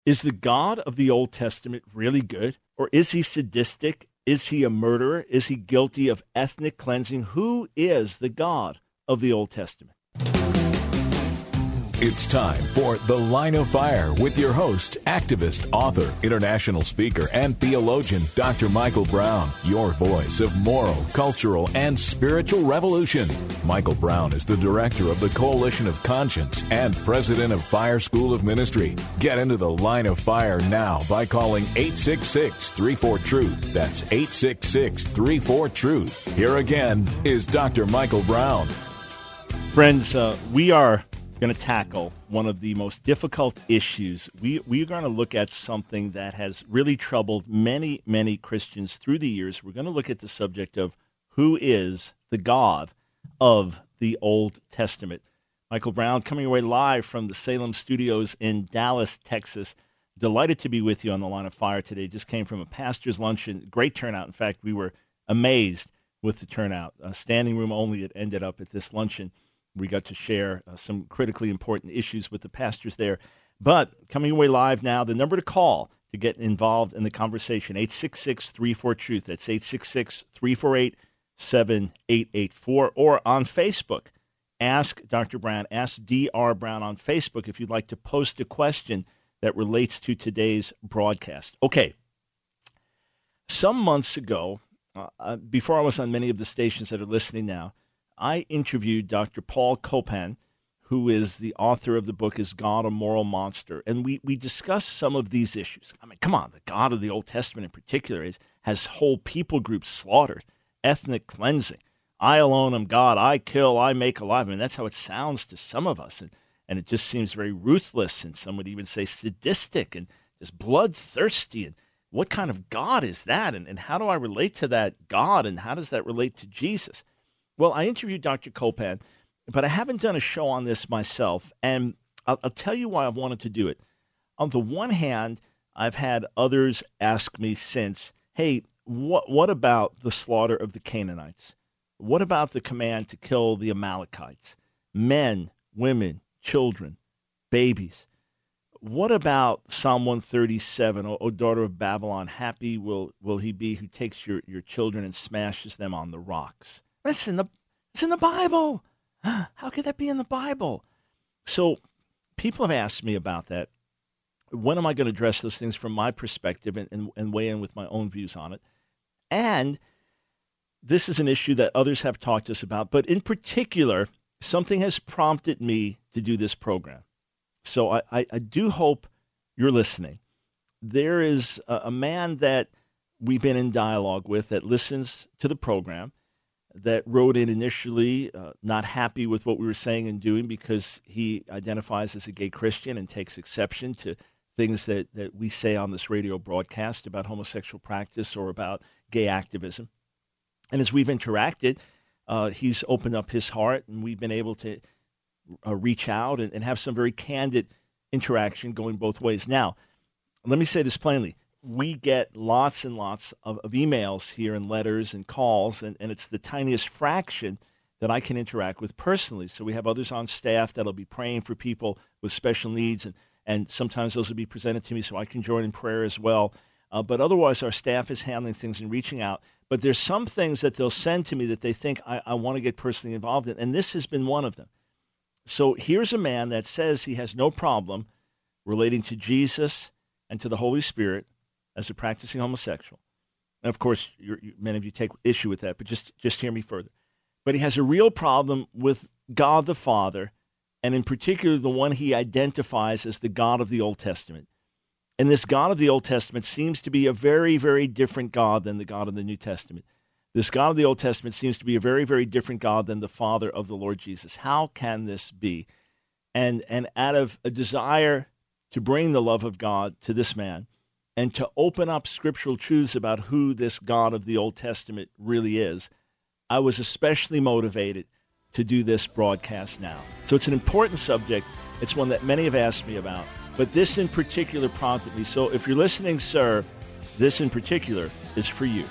Is the God of the Old Testament really good? Or is he sadistic? Is he a murderer? Is he guilty of ethnic cleansing? Who is the God of the Old Testament? It's time for The Line of Fire with your host, activist, author, international speaker, and theologian, Dr. Michael Brown, your voice of moral, cultural, and spiritual revolution. Michael Brown is the director of the Coalition of Conscience and president of Fire School of Ministry. Get into The Line of Fire now by calling 866-34-TRUTH. That's 866-34-TRUTH. Here again is Dr. Michael Brown. Friends, we are going to tackle one of the most difficult issues. We're going to look at something that has really troubled many, many Christians through the years. We're going to look at the subject of who is the God of the Old Testament. Michael Brown coming away live from the Salem Studios in Dallas, Texas. Delighted to be with you on The Line of Fire today. Just came from a pastor's luncheon. Great turnout. In fact, we were amazed with the turnout. Standing room only, it ended up at this luncheon. We got to share some critically important issues with the pastors there. But coming away live now, the number to call to get involved in the conversation, 866-34-TRUTH. That's 866-348-7884. Or on Facebook, Ask Dr. Brown, Ask Dr. Brown on Facebook if you'd like to post a question that relates to today's broadcast. Okay, some months ago, before I was on many of the stations that are listening now, I interviewed Dr. Paul Copan, who is the author of the book, Is God a Moral Monster? And we discussed some of these issues. I mean, come on, the God of the Old Testament in particular has whole people groups slaughtered, ethnic cleansing. I alone am God, I kill, I make alive. I mean, that's how it sounds to some of us. And it just seems very ruthless, and some would even say sadistic and just bloodthirsty. And what kind of God is that? And how do I relate to that God? And how does that relate to Jesus? Well, I interviewed Dr. Copan, but I haven't done a show on this myself, and I'll tell you why I've wanted to do it. On the one hand, I've had others ask me since, hey, what about the slaughter of the Canaanites? What about the command to kill the Amalekites? Men, women, children, babies. What about Psalm 137, O daughter of Babylon, happy will he be who takes your children and smashes them on the rocks? It's in the Bible. How could that be in the Bible? So people have asked me about that. When am I going to address those things from my perspective and weigh in with my own views on it? And this is an issue that others have talked to us about, but in particular, something has prompted me to do this program. So I do hope you're listening. There is a man that we've been in dialogue with that listens to the program, that wrote in initially not happy with what we were saying and doing because he identifies as a gay Christian and takes exception to things that we say on this radio broadcast about homosexual practice or about gay activism. And as we've interacted, he's opened up his heart, and we've been able to reach out and have some very candid interaction going both ways. Now, let me say this plainly. We get lots and lots of emails here and letters and calls, and it's the tiniest fraction that I can interact with personally. So we have others on staff that'll be praying for people with special needs, and sometimes those will be presented to me so I can join in prayer as well. But otherwise, our staff is handling things and reaching out. But there's some things that they'll send to me that they think I want to get personally involved in, and this has been one of them. So here's a man that says he has no problem relating to Jesus and to the Holy Spirit as a practicing homosexual. And of course, many of you take issue with that, but just hear me further. But he has a real problem with God the Father, and in particular, the one he identifies as the God of the Old Testament. And this God of the Old Testament seems to be a very, very different God than the God of the New Testament. This God of the Old Testament seems to be a very, very different God than the Father of the Lord Jesus. How can this be? And out of a desire to bring the love of God to this man, and to open up scriptural truths about who this God of the Old Testament really is, I was especially motivated to do this broadcast now. So it's an important subject. It's one that many have asked me about, but this in particular prompted me. So if you're listening, sir, this in particular is for you.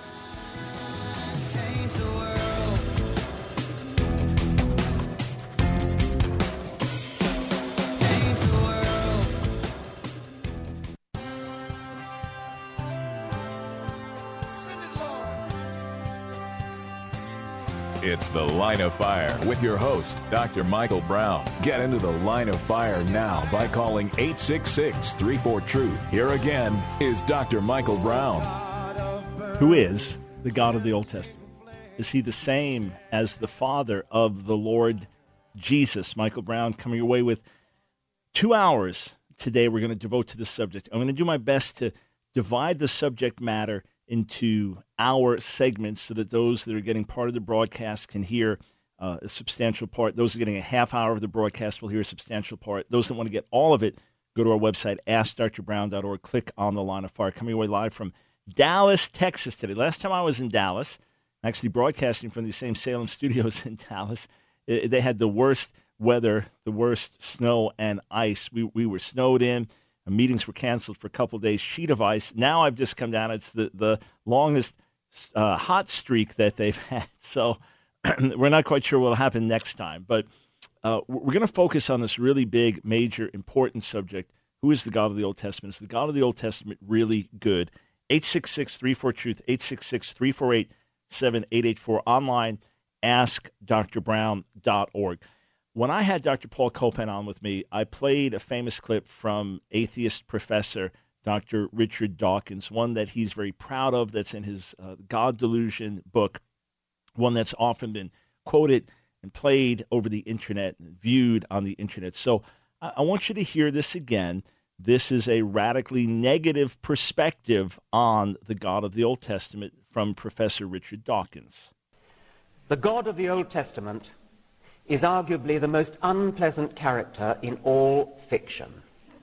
It's The Line of Fire with your host, Dr. Michael Brown. Get into the line of fire now by calling 866-34-TRUTH. Here again is Dr. Michael Brown. Who is the God of the Old Testament? Is he the same as the Father of the Lord Jesus? Michael Brown coming your way with 2 hours today we're going to devote to this subject. I'm going to do my best to divide the subject matter into hour segments so that those that are getting part of the broadcast can hear a substantial part. Those that are getting a half hour of the broadcast will hear a substantial part. Those that want to get all of it, go to our website, AskDrBrown.org. Click on the Line of Fire. Coming away live from Dallas, Texas today. Last time I was in Dallas, actually broadcasting from the same Salem studios in Dallas, they had the worst weather, the worst snow and ice. We were snowed in. Meetings were canceled for a couple of days. Sheet of ice. Now I've just come down. It's the longest hot streak that they've had. So we're not quite sure what will happen next time. But we're going to focus on this really big, major, important subject. Who is the God of the Old Testament? Is the God of the Old Testament really good? 866-34-TRUTH, 866-348-7884. Online, AskDrBrown.org. When I had Dr. Paul Copan on with me, I played a famous clip from atheist professor Dr. Richard Dawkins, one that he's very proud of, that's in his God Delusion book, one that's often been quoted and played over the internet and viewed on the internet. So I want you to hear this again. This is a radically negative perspective on the God of the Old Testament from Professor Richard Dawkins. The God of the Old Testament is arguably the most unpleasant character in all fiction.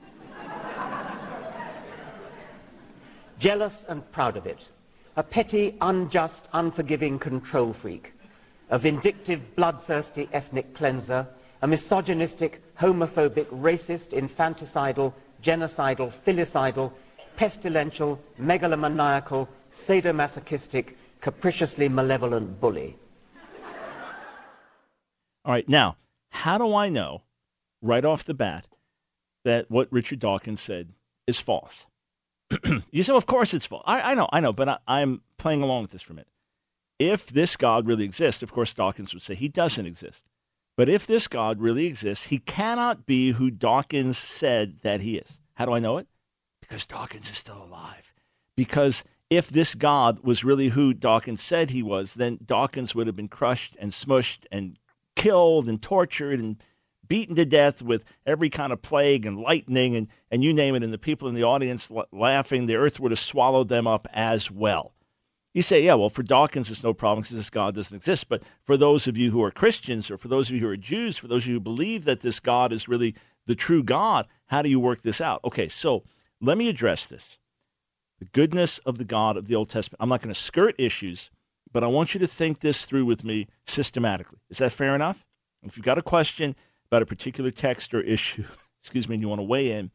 Jealous and proud of it, a petty, unjust, unforgiving control freak, a vindictive, bloodthirsty ethnic cleanser, a misogynistic, homophobic, racist, infanticidal, genocidal, filicidal, pestilential, megalomaniacal, sadomasochistic, capriciously malevolent bully. All right, now, how do I know right off the bat that what Richard Dawkins said is false? You say, well, of course it's false. I know, but I'm playing along with this for a minute. If this God really exists, of course Dawkins would say he doesn't exist. But if this God really exists, he cannot be who Dawkins said that he is. How do I know it? Because Dawkins is still alive. Because if this God was really who Dawkins said he was, then Dawkins would have been crushed and smushed and killed and tortured and beaten to death with every kind of plague and lightning and you name it, and the people in the audience laughing, the earth would have swallowed them up as well. You say, yeah, well, for Dawkins, it's no problem because this God doesn't exist. But for those of you who are Christians, or for those of you who are Jews, for those of you who believe that this God is really the true God, how do you work this out? Okay, so let me address this. The goodness of the God of the Old Testament. I'm not going to skirt issues, but I want you to think this through with me systematically. Is that fair enough? If you've got a question about a particular text or issue, and you want to weigh in,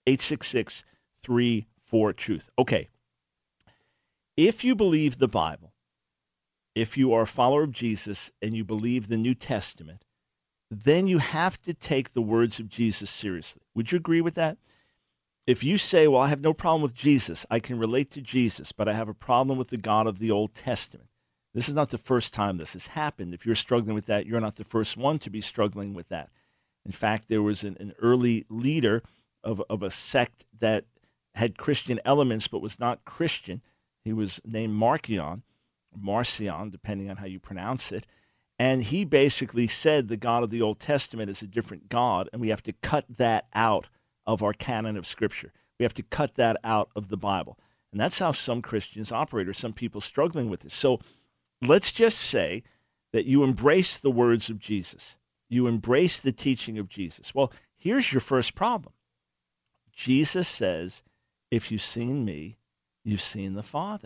866-34-TRUTH. Okay. If you believe the Bible, if you are a follower of Jesus and you believe the New Testament, then you have to take the words of Jesus seriously. Would you agree with that? If you say, well, I have no problem with Jesus, I can relate to Jesus, but I have a problem with the God of the Old Testament. This is not the first time this has happened. If you're struggling with that, you're not the first one to be struggling with that. In fact, there was an early leader of a sect that had Christian elements but was not Christian. He was named Marcion, depending on how you pronounce it. And he basically said the God of the Old Testament is a different God, and we have to cut that out of our canon of Scripture. We have to cut that out of the Bible. And that's how some Christians operate, or some people struggling with this. So let's just say that you embrace the words of Jesus. You embrace the teaching of Jesus. Well, here's your first problem. Jesus says, if you've seen me, you've seen the Father.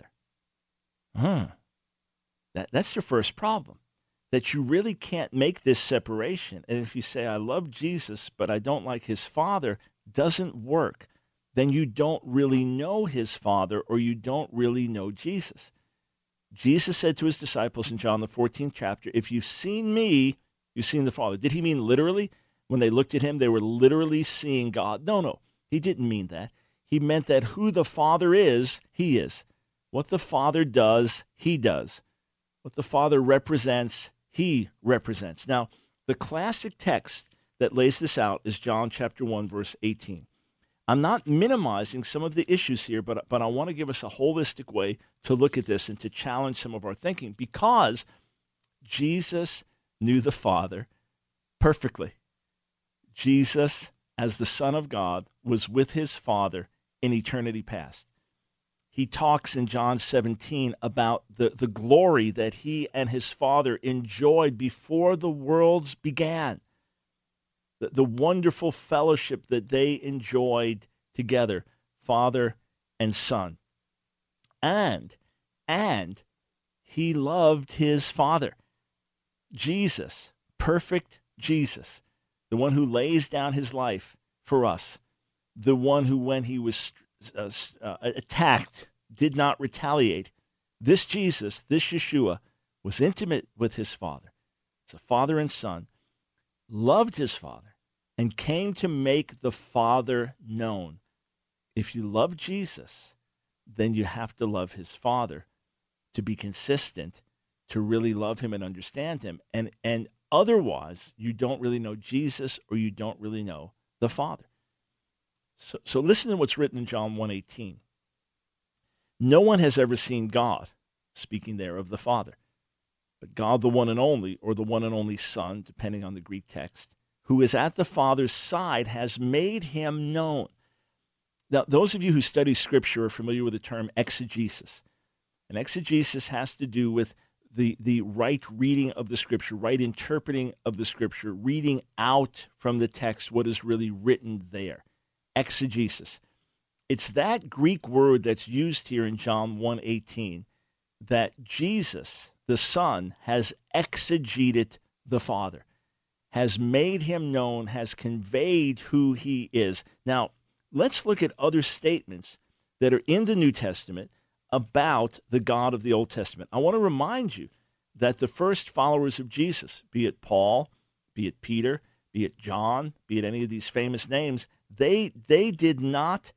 That's your first problem, that you really can't make this separation. And if you say, I love Jesus, but I don't like his Father, doesn't work, then you don't really know his Father, or you don't really know Jesus. Jesus said to his disciples in John the 14th chapter, if you've seen me, you've seen the Father. Did he mean literally? When they looked at him, they were literally seeing God? No, he didn't mean that. He meant that who the Father is, he is. What the Father does, he does. What the Father represents, he represents. Now, the classic text that lays this out is John chapter 1, verse 18. I'm not minimizing some of the issues here, but I want to give us a holistic way to look at this and to challenge some of our thinking, because Jesus knew the Father perfectly. Jesus, as the Son of God, was with his Father in eternity past. He talks in John 17 about the glory that he and his Father enjoyed before the worlds began. The wonderful fellowship that they enjoyed together, Father and Son. And he loved his Father. Jesus, perfect Jesus, the one who lays down his life for us, the one who, when he was attacked, did not retaliate. This Jesus, this Yeshua, was intimate with his Father. It's a father and son, loved his Father, and came to make the Father known. If you love Jesus, then you have to love his Father to be consistent, to really love him and understand him. And otherwise, you don't really know Jesus, or you don't really know the Father. So listen to what's written in John 1:18. No one has ever seen God, speaking there of the Father, but God the one and only, or the one and only Son, depending on the Greek text, who is at the Father's side, has made him known. Now, those of you who study Scripture are familiar with the term exegesis. And exegesis has to do with the right reading of the Scripture, right interpreting of the Scripture, reading out from the text what is really written there. Exegesis. It's that Greek word that's used here in John 1:18 that Jesus, the Son, has exegeted the Father, has made him known, has conveyed who he is. Now, let's look at other statements that are in the New Testament about the God of the Old Testament. I want to remind you that the first followers of Jesus, be it Paul, be it Peter, be it John, be it any of these famous names, they did not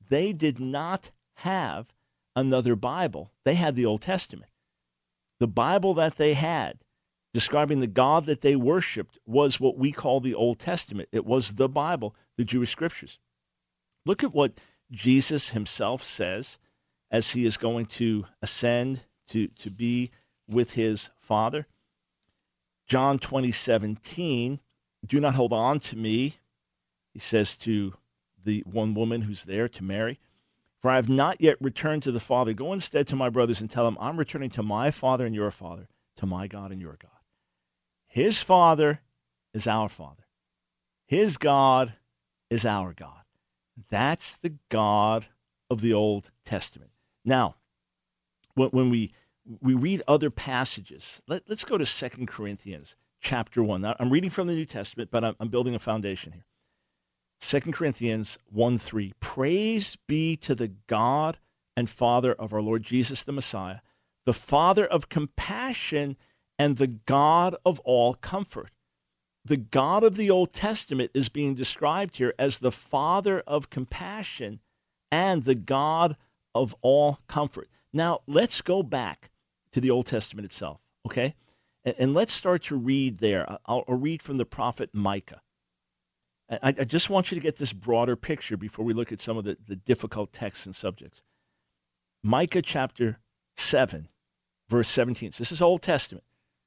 have another Bible. They had the Old Testament. The Bible that they had, describing the God that they worshiped, was what we call the Old Testament. It was the Bible, the Jewish Scriptures. Look at what Jesus himself says as he is going to ascend to be with his Father. John 20:17, do not hold on to me, he says to the one woman who's there, to Mary, for I have not yet returned to the Father. Go instead to my brothers and tell them, I'm returning to my Father and your Father, to my God and your God. His Father is our Father. His God is our God. That's the God of the Old Testament. Now, when we read other passages, let's go to 2 Corinthians chapter 1. Now, I'm reading from the New Testament, but I'm building a foundation here. 2 Corinthians 1:3. Praise be to the God and Father of our Lord Jesus the Messiah, the Father of compassion and the God of all comfort. The God of the Old Testament is being described here as the Father of compassion and the God of all comfort. Now, let's go back to the Old Testament itself, okay? And let's start to read there. I'll read from the prophet Micah. I just want you to get this broader picture before we look at some of the difficult texts and subjects. Micah chapter 7, verse 17. So this is Old Testament.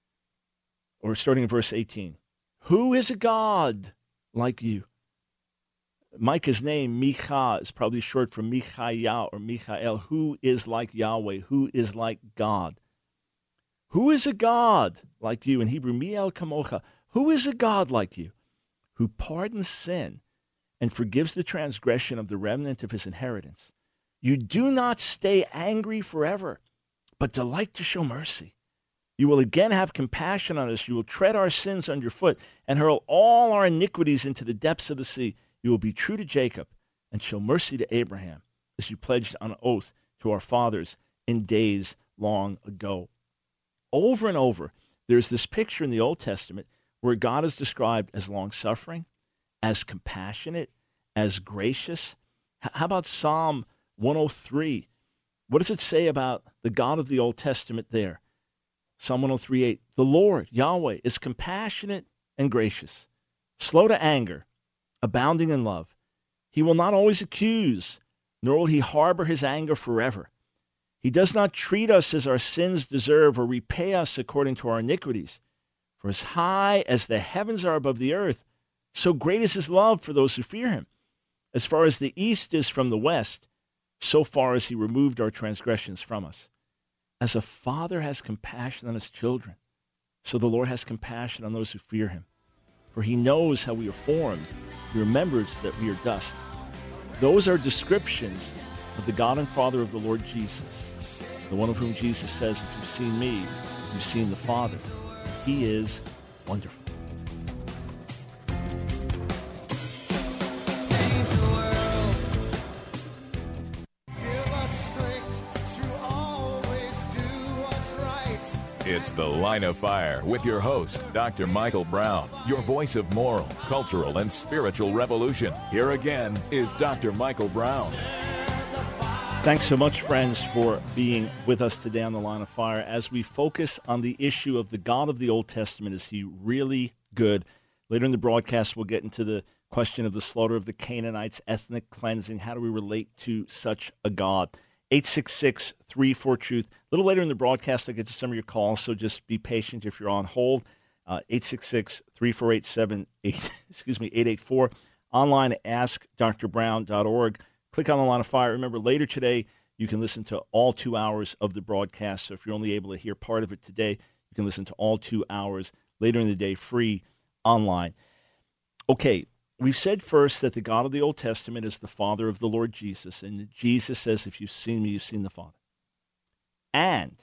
Or starting in verse 18. Who is a God like you? Micah's name, Micha, is probably short for Michael or Michael. Who is like Yahweh? Who is like God? Who is a God like you? In Hebrew, Mi'el Kamocha. Who is a God like you? Who pardons sin and forgives the transgression of the remnant of his inheritance. You do not stay angry forever, but delight to show mercy. You will again have compassion on us. You will tread our sins underfoot and hurl all our iniquities into the depths of the sea. You will be true to Jacob and show mercy to Abraham, as you pledged on oath to our fathers in days long ago. Over and over, there's this picture in the Old Testament where God is described as long-suffering, as compassionate, as gracious. How about Psalm 103? What does it say about the God of the Old Testament there? Psalm 103:8, the Lord, Yahweh, is compassionate and gracious, slow to anger, abounding in love. He will not always accuse, nor will he harbor his anger forever. He does not treat us as our sins deserve or repay us according to our iniquities. For as high as the heavens are above the earth, so great is his love for those who fear him. As far as the east is from the west, so far as he removed our transgressions from us. As a father has compassion on his children, so the Lord has compassion on those who fear him. For he knows how we are formed. He remembers that we are dust. Those are descriptions of the God and Father of the Lord Jesus, the one of whom Jesus says, if you've seen me, you've seen the Father. He is wonderful. It's The Line of Fire with your host, Dr. Michael Brown, your voice of moral, cultural, and spiritual revolution. Here again is Dr. Michael Brown. Thanks so much, friends, for being with us today on The Line of Fire as we focus on the issue of the God of the Old Testament. Is he really good? Later in the broadcast, we'll get into the question of the slaughter of the Canaanites, ethnic cleansing. How do we relate to such a God? 866-34-TRUTH. A little later in the broadcast, I'll get to some of your calls, so just be patient if you're on hold. 866-348-884. Online at AskDrBrown.org. Click on The Line of Fire. Remember, later today, you can listen to all 2 hours of the broadcast. So if you're only able to hear part of it today, you can listen to all 2 hours later in the day, free, online. Okay. We've said first that the God of the Old Testament is the Father of the Lord Jesus, and Jesus says, if you've seen me, you've seen the Father. And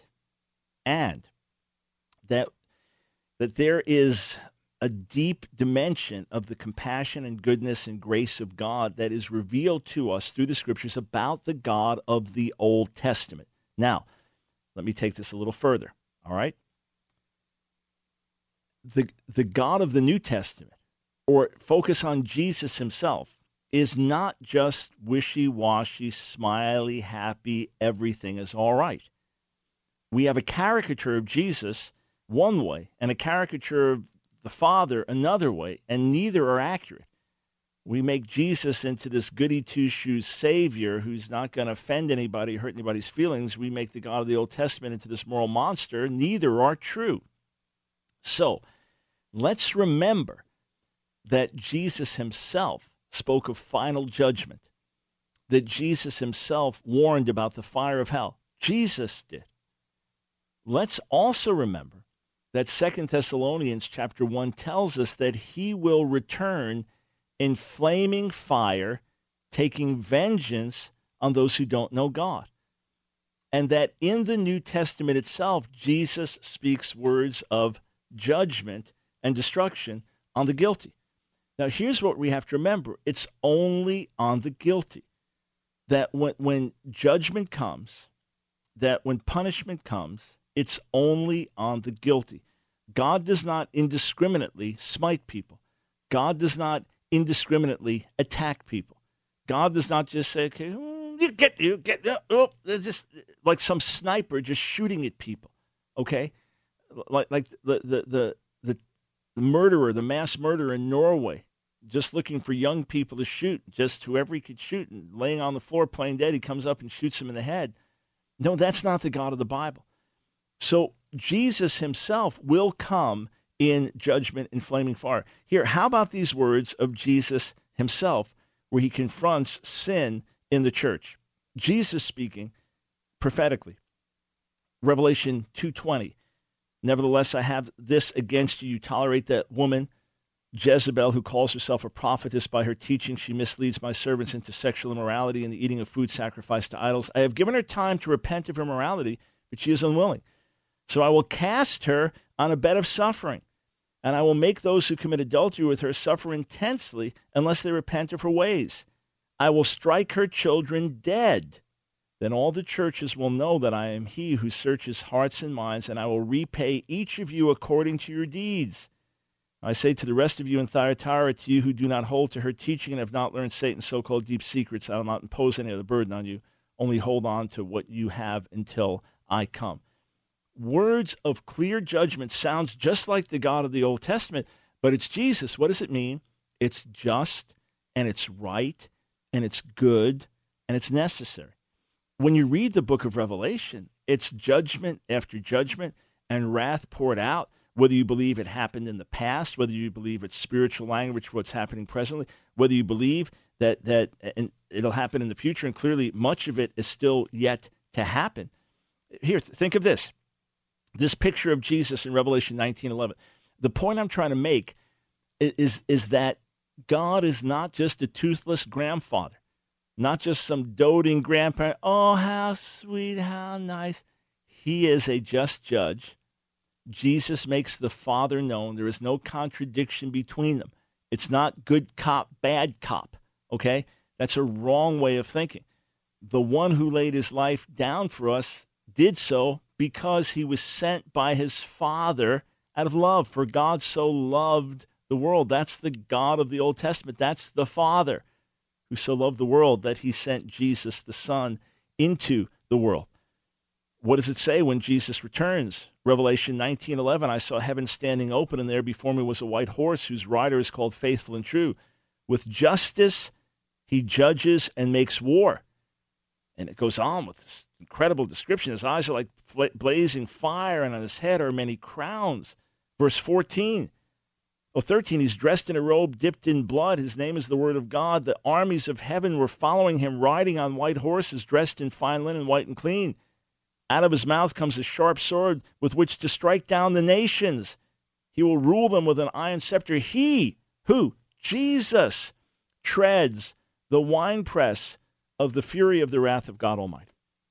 that there is a deep dimension of the compassion and goodness and grace of God that is revealed to us through the Scriptures about the God of the Old Testament. Now, let me take this a little further, all right? The God of the New Testament, or focus on Jesus himself, is not just wishy-washy, smiley, happy, everything is all right. We have a caricature of Jesus one way and a caricature of the Father another way, and neither are accurate. We make Jesus into this goody two-shoes savior who's not going to offend anybody, hurt anybody's feelings. We make the God of the Old Testament into this moral monster. Neither are true. So let's remember that Jesus himself spoke of final judgment, that Jesus himself warned about the fire of hell. Jesus did. Let's also remember that 2 Thessalonians chapter 1 tells us that he will return in flaming fire, taking vengeance on those who don't know God. And that in the New Testament itself, Jesus speaks words of judgment and destruction on the guilty. Now, here's what we have to remember. It's only on the guilty. That when judgment comes, that when punishment comes, it's only on the guilty. God does not indiscriminately smite people. God does not indiscriminately attack people. God does not just say, okay, just like some sniper just shooting at people, okay? Like the murderer, the mass murderer in Norway, just looking for young people to shoot, just whoever he could shoot, and laying on the floor playing dead, he comes up and shoots him in the head. No, that's not the God of the Bible. So Jesus himself will come in judgment in flaming fire. Here, how about these words of Jesus himself, where he confronts sin in the church? Jesus speaking prophetically. Revelation 2:20. Nevertheless, I have this against you. You tolerate that woman, Jezebel, who calls herself a prophetess. By her teaching, she misleads my servants into sexual immorality and the eating of food sacrificed to idols. I have given her time to repent of her immorality, but she is unwilling. So I will cast her on a bed of suffering, and I will make those who commit adultery with her suffer intensely unless they repent of her ways. I will strike her children dead. Then all the churches will know that I am he who searches hearts and minds, and I will repay each of you according to your deeds. I say to the rest of you in Thyatira, to you who do not hold to her teaching and have not learned Satan's so-called deep secrets, I will not impose any other burden on you. Only hold on to what you have until I come. Words of clear judgment sounds just like the God of the Old Testament, but it's Jesus. What does it mean? It's just, and it's right, and it's good, and it's necessary. When you read the book of Revelation, it's judgment after judgment and wrath poured out, whether you believe it happened in the past, whether you believe it's spiritual language for what's happening presently, whether you believe that and it'll happen in the future, and clearly much of it is still yet to happen. Here, think of this. This picture of Jesus in Revelation 19:11. The point I'm trying to make is that God is not just a toothless grandfather, not just some doting grandparent. Oh, how sweet, how nice. He is a just judge. Jesus makes the Father known. There is no contradiction between them. It's not good cop, bad cop, okay? That's a wrong way of thinking. The one who laid his life down for us did so because he was sent by his Father out of love. For God so loved the world. That's the God of the Old Testament. That's the Father who so loved the world that he sent Jesus, the Son, into the world. What does it say when Jesus returns? Revelation 19:11, I saw heaven standing open, and there before me was a white horse whose rider is called Faithful and True. With justice he judges and makes war. And it goes on with this incredible description. His eyes are like blazing fire, and on his head are many crowns. Verse 13, 13, he's dressed in a robe dipped in blood. His name is the Word of God. The armies of heaven were following him, riding on white horses, dressed in fine linen, white and clean. Out of his mouth comes a sharp sword with which to strike down the nations. He will rule them with an iron scepter. He, who? Jesus, treads the winepress of the fury of the wrath of God Almighty.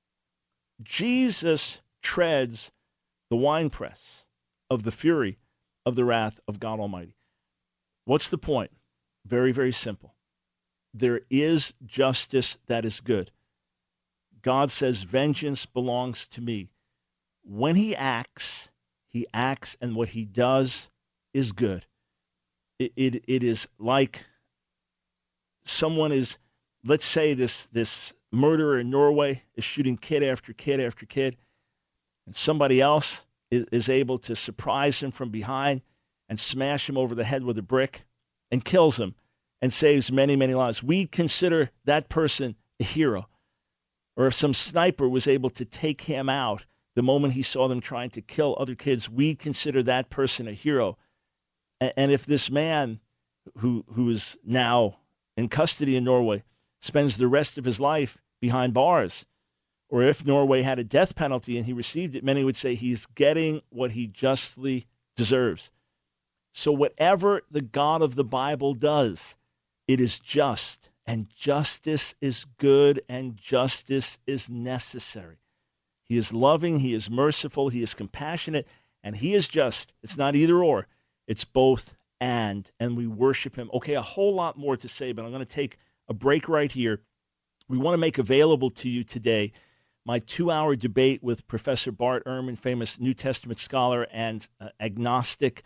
Jesus treads the winepress of the fury of the wrath of God Almighty. What's the point? Very, very simple. There is justice that is good. God says, vengeance belongs to me. When he acts, and what he does is good. It is like someone is, let's say this murderer in Norway is shooting kid after kid after kid, and somebody else is able to surprise him from behind and smash him over the head with a brick and kills him and saves many, many lives. We consider that person a hero. Or if some sniper was able to take him out the moment he saw them trying to kill other kids, we consider that person a hero. And if this man who is now in custody in Norway spends the rest of his life behind bars, or if Norway had a death penalty and he received it, many would say he's getting what he justly deserves. So whatever the God of the Bible does, it is just. And justice is good, and justice is necessary. He is loving, he is merciful, he is compassionate, and he is just. It's not either or. It's both and we worship him. Okay, a whole lot more to say, but I'm going to take a break right here. We want to make available to you today my 2-hour debate with Professor Bart Ehrman, famous New Testament scholar and agnostic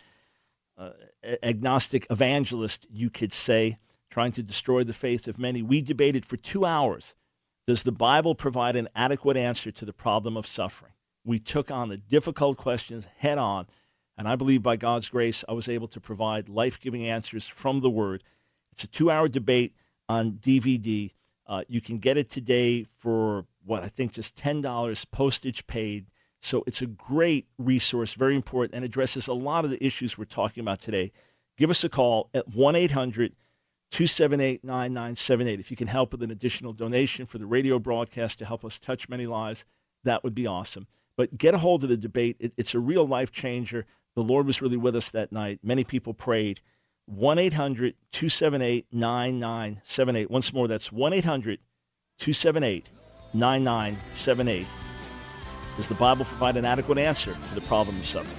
evangelist, you could say, trying to destroy the faith of many. We debated for 2 hours. Does the Bible provide an adequate answer to the problem of suffering? We took on the difficult questions head on, and I believe by God's grace I was able to provide life-giving answers from the Word. It's a 2-hour debate on DVD. You can get it today for, I think just $10, postage paid. So it's a great resource, very important, and addresses a lot of the issues we're talking about today. Give us a call at 1-800-278-9978. If you can help with an additional donation for the radio broadcast to help us touch many lives, that would be awesome. But get a hold of the debate. It's a real life changer. The Lord was really with us that night. Many people prayed. 1-800-278-9978. Once more, that's 1-800-278-9978. Does the Bible provide an adequate answer to the problem of suffering?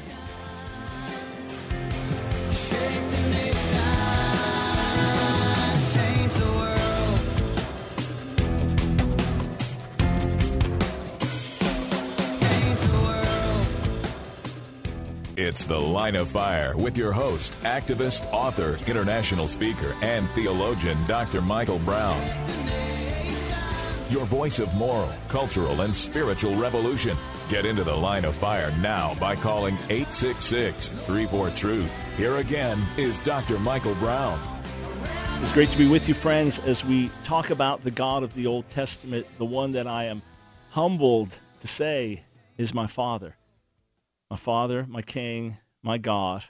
It's The Line of Fire with your host, activist, author, international speaker, and theologian, Dr. Michael Brown. your voice of moral, cultural, and spiritual revolution. Get into the line of fire now by calling 866-34-TRUTH. Here again is Dr. Michael Brown. It's great to be with you, friends, as we talk about the God of the Old Testament, the one that I am humbled to say is my Father. My Father, my King, my God,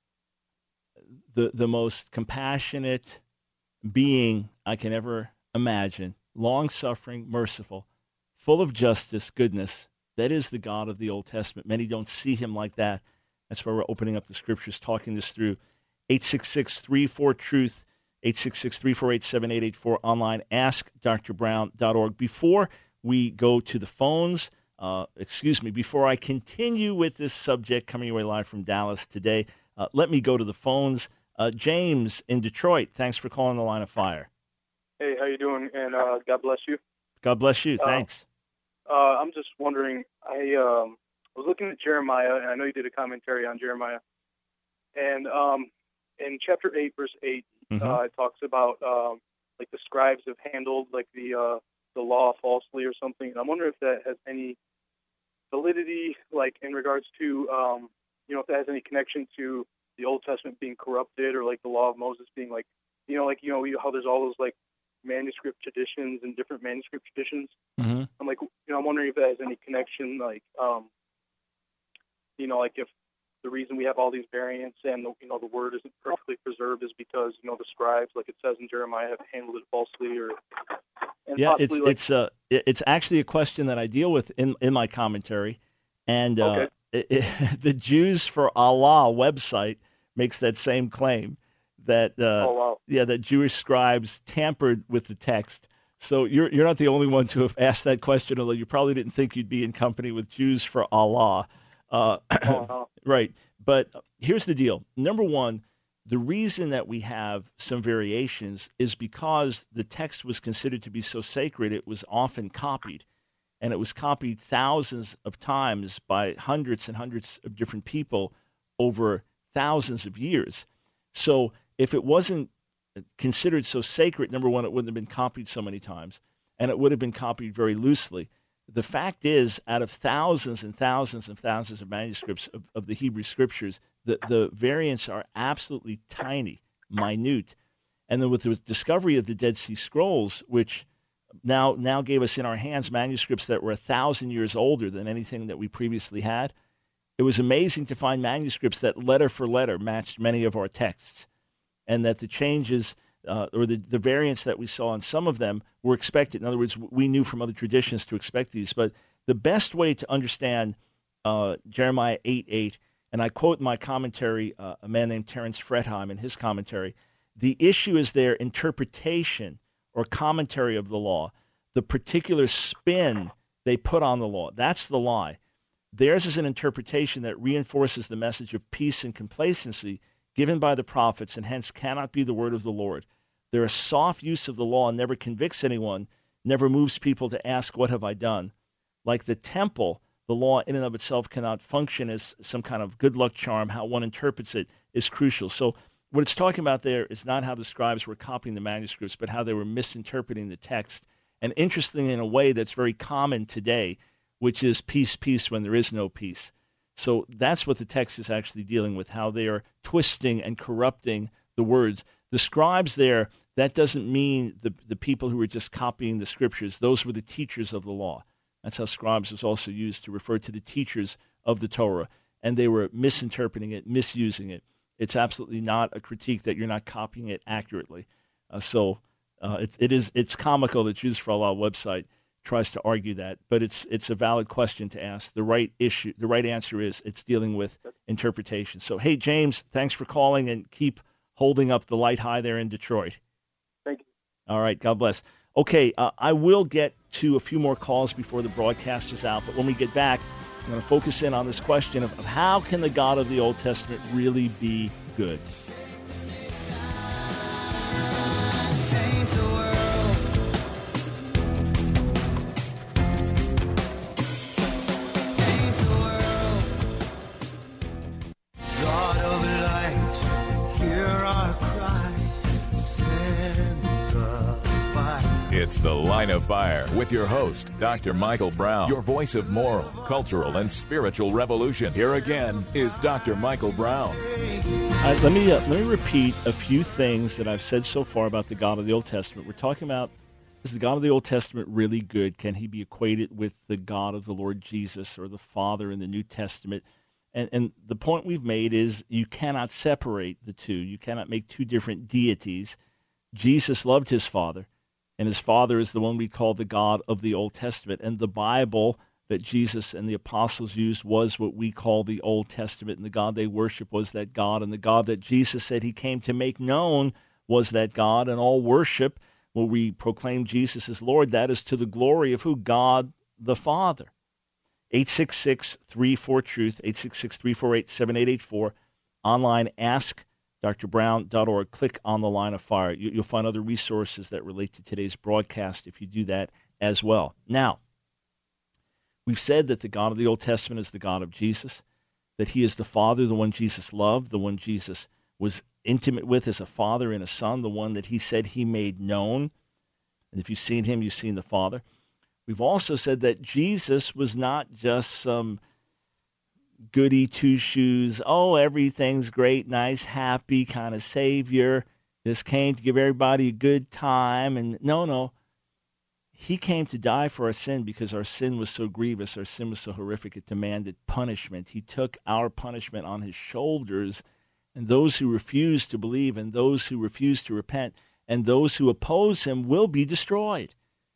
the most compassionate being I can ever imagine, long-suffering, merciful, full of justice, goodness. That is the God of the Old Testament. Many don't see him like that. That's why we're opening up the Scriptures, talking this through. 866-34-TRUTH, 866-348-7884, online, askdrbrown.org. Before we go to the phones, before I continue with this subject coming your way live from Dallas today, let me go to the phones. James in Detroit, thanks for calling the Line of Fire. Hey, how you doing? And God bless you. God bless you. Thanks. I'm just wondering, I was looking at Jeremiah, and I know you did a commentary on Jeremiah. And in chapter 8, verse 8, it talks about like the scribes have handled like the law falsely or something. And I'm wondering if that has any validity, like in regards to, if that has any connection to the Old Testament being corrupted, or like the law of Moses being like, how there's all those like manuscript traditions and different manuscript traditions. Mm-hmm. I'm like, I'm wondering if that has any connection, like, like if the reason we have all these variants and the word isn't perfectly preserved is because the scribes, like it says in Jeremiah, have handled it falsely, or it's actually a question that I deal with in my commentary, and the Jews for Allah website makes that same claim that that Jewish scribes tampered with the text. So you're not the only one to have asked that question, although you probably didn't think you'd be in company with Jews for Allah. Right. But here's the deal. Number one, the reason that we have some variations is because the text was considered to be so sacred, it was often copied. And it was copied thousands of times by hundreds and hundreds of different people over thousands of years. So if it wasn't considered so sacred, number one, it wouldn't have been copied so many times, and it would have been copied very loosely. The fact is, out of thousands and thousands and thousands of manuscripts of the Hebrew Scriptures, the variants are absolutely tiny, minute. And then with the discovery of the Dead Sea Scrolls, which now gave us in our hands manuscripts that were 1,000 years older than anything that we previously had, it was amazing to find manuscripts that letter for letter matched many of our texts, and that the changes or the variants that we saw in some of them were expected. In other words, we knew from other traditions to expect these. But the best way to understand Jeremiah 8:8, and I quote in my commentary a man named Terence Fretheim in his commentary, the issue is their interpretation or commentary of the law, the particular spin they put on the law. That's the lie. Theirs is an interpretation that reinforces the message of peace and complacency given by the prophets, and hence cannot be the word of the Lord. Their soft use of the law never convicts anyone, never moves people to ask, what have I done? Like the temple, the law in and of itself cannot function as some kind of good luck charm. How one interprets it is crucial. So what it's talking about there is not how the scribes were copying the manuscripts, but how they were misinterpreting the text. And interestingly, in a way that's very common today, which is peace, peace when there is no peace. So that's what the text is actually dealing with, how they are twisting and corrupting the words. The scribes there, that doesn't mean the people who were just copying the scriptures. Those were the teachers of the law. That's how scribes was also used to refer to the teachers of the Torah. And they were misinterpreting it, misusing it. It's absolutely not a critique that you're not copying it accurately. It's comical that Jews for Allah website tries to argue that, but it's a valid question to ask. The right answer is it's dealing with interpretation. So, hey, James, thanks for calling, and keep holding up the light high there in Detroit. Thank you. All right, God bless. Okay, I will get to a few more calls before the broadcast is out, but when we get back, I'm going to focus in on this question of how can the God of the Old Testament really be good? It's The Line of Fire with your host, Dr. Michael Brown, your voice of moral, cultural, and spiritual revolution. Here again is Dr. Michael Brown. Let me repeat a few things that I've said so far about the God of the Old Testament. We're talking about, is the God of the Old Testament really good? Can he be equated with the God of the Lord Jesus or the Father in the New Testament? And the point we've made is you cannot separate the two. You cannot make two different deities. Jesus loved his Father, and his Father is the one we call the God of the Old Testament. And the Bible that Jesus and the apostles used was what we call the Old Testament, and the God they worship was that God, and the God that Jesus said he came to make known was that God, and all worship, when we proclaim Jesus as Lord, that is to the glory of who? God the Father. 866-34-TRUTH, 866-348-7884, online, askdrbrown.org. Click on the Line of Fire. You'll find other resources that relate to today's broadcast if you do that as well. Now, we've said that the God of the Old Testament is the God of Jesus, that he is the Father, the one Jesus loved, the one Jesus was intimate with as a father and a son, the one that he said he made known. And if you've seen him, you've seen the Father. We've also said that Jesus was not just some goody two-shoes, oh, everything's great, nice, happy kind of Savior. Just came to give everybody a good time. And no. He came to die for our sin because our sin was so grievous, our sin was so horrific, it demanded punishment. He took our punishment on his shoulders, and those who refuse to believe and those who refuse to repent and those who oppose him will be destroyed.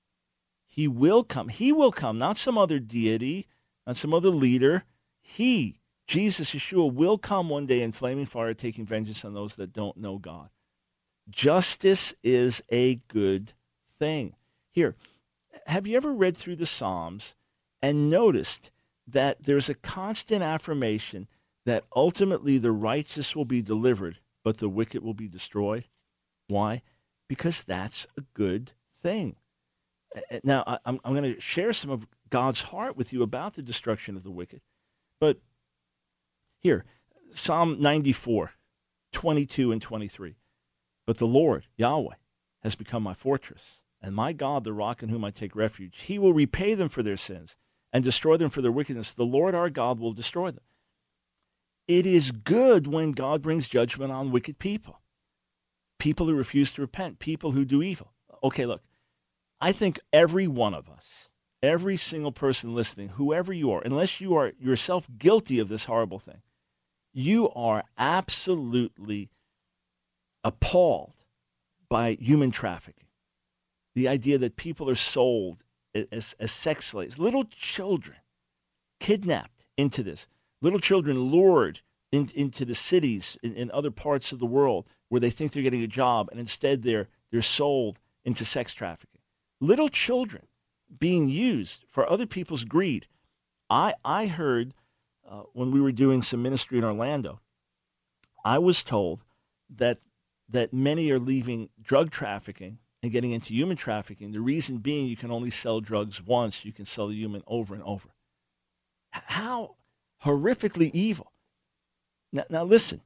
He will come, not some other deity, not some other leader. He, Jesus, Yeshua, will come one day in flaming fire, taking vengeance on those that don't know God. Justice is a good thing. Here, have you ever read through the Psalms and noticed that there's a constant affirmation that ultimately the righteous will be delivered, but the wicked will be destroyed? Why? Because that's a good thing. Now, I'm going to share some of God's heart with you about the destruction of the wicked. But here, Psalm 94, 22 and 23. But the Lord, Yahweh, has become my fortress, and my God, the rock in whom I take refuge. He will repay them for their sins and destroy them for their wickedness. The Lord our God will destroy them. It is good when God brings judgment on wicked people, people who refuse to repent, people who do evil. Okay, look, I think every one of us, every single person listening, whoever you are, unless you are yourself guilty of this horrible thing, you are absolutely appalled by human trafficking. The idea that people are sold as sex slaves, little children kidnapped into this, little children lured into the cities in other parts of the world where they think they're getting a job, and instead they're sold into sex trafficking. Little children being used for other people's greed. I heard when we were doing some ministry in Orlando, I was told that many are leaving drug trafficking and getting into human trafficking. The reason being you can only sell drugs once. You can sell the human over and over. How horrifically evil. Now listen,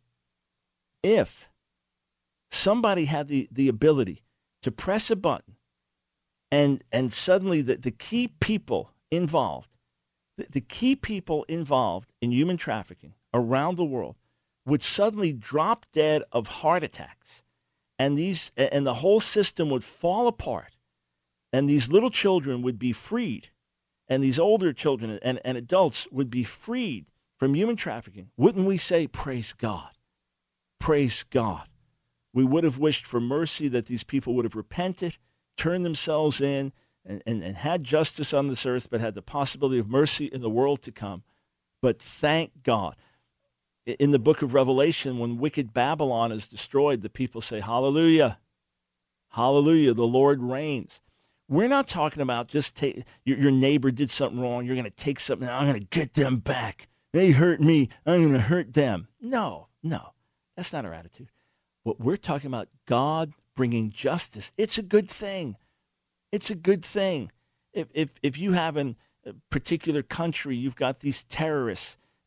if somebody had the ability to press a button and suddenly the key people involved, the key people involved in human trafficking around the world would suddenly drop dead of heart attacks, and the whole system would fall apart, and these little children would be freed, and these older children and adults would be freed from human trafficking, wouldn't we say, praise God? Praise God. We would have wished for mercy that these people would have repented, turned themselves in, and had justice on this earth, but had the possibility of mercy in the world to come. But thank God. In the book of Revelation, when wicked Babylon is destroyed, the people say, hallelujah, hallelujah, the Lord reigns. We're not talking about just your neighbor did something wrong, you're going to take something, I'm going to get them back. They hurt me, I'm going to hurt them. No, that's not our attitude. What we're talking about, God bringing justice. It's a good thing. It's a good thing. If you have in a particular country, you've got these terrorists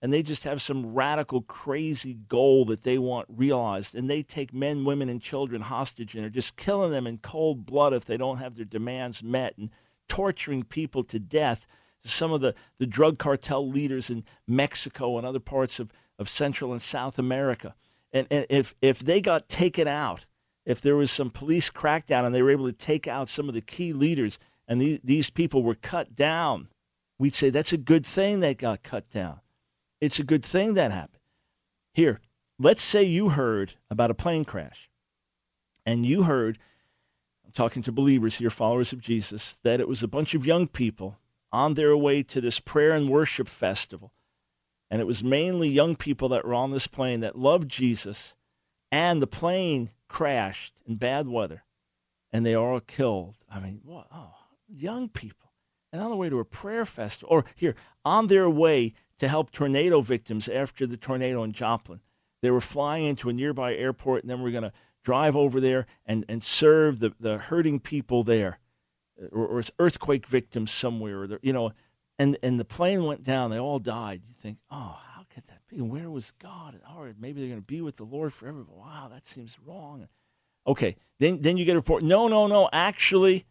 and they just have some radical, crazy goal that they want realized, and they take men, women, and children hostage and are just killing them in cold blood if they don't have their demands met, and torturing people to death. Some of the drug cartel leaders in Mexico and other parts of Central and South America. And if they got taken out, if there was some police crackdown and they were able to take out some of the key leaders and these people were cut down, we'd say that's a good thing they got cut down. It's a good thing that happened. Here, let's say you heard about a plane crash, and you heard, I'm talking to believers here, followers of Jesus, that it was a bunch of young people on their way to this prayer and worship festival. And it was mainly young people that were on this plane that loved Jesus, and the plane crashed in bad weather, and they are all killed. I mean, what? Oh, young people. And on the way to a prayer festival, or here, on their way to help tornado victims after the tornado in Joplin. They were flying into a nearby airport, and then we're going to drive over there and serve the hurting people there, or earthquake victims somewhere, and the plane went down. They all died. You think, oh, how could that be? Where was God? Or maybe they're going to be with the Lord forever. But wow, that seems wrong. Okay, then you get a report. No. Actually,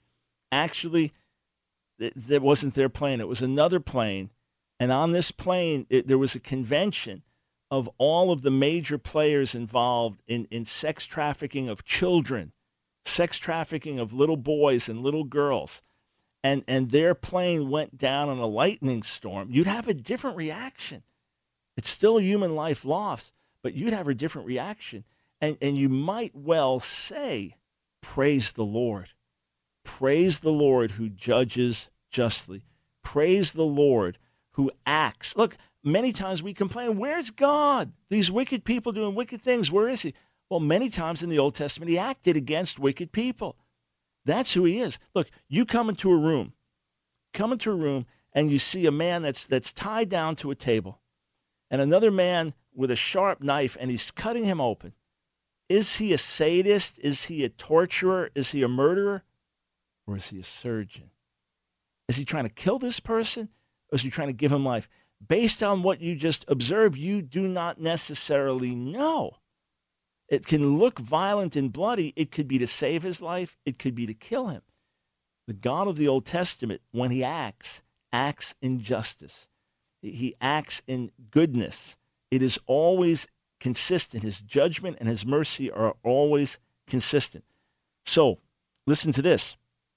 that wasn't their plane. It was another plane. And on this plane, there was a convention of all of the major players involved in sex trafficking of children, sex trafficking of little boys and little girls. And their plane went down in a lightning storm. You'd have a different reaction. It's still human life lost, but you'd have a different reaction. And you might well say, praise the Lord. Praise the Lord who judges justly. Praise the Lord who acts. Look, many times we complain, where's God? These wicked people doing wicked things, where is he? Well, many times in the Old Testament, he acted against wicked people. That's who he is. Look, you come into a room, and you see a man that's tied down to a table, and another man with a sharp knife, and he's cutting him open. Is he a sadist? Is he a torturer? Is he a murderer? Or is he a surgeon? Is he trying to kill this person? Or is he trying to give him life? Based on what you just observed, you do not necessarily know. It can look violent and bloody. It could be to save his life. It could be to kill him. The God of the Old Testament, when he acts in justice. He acts in goodness. It is always consistent. His judgment and his mercy are always consistent. So, listen to this.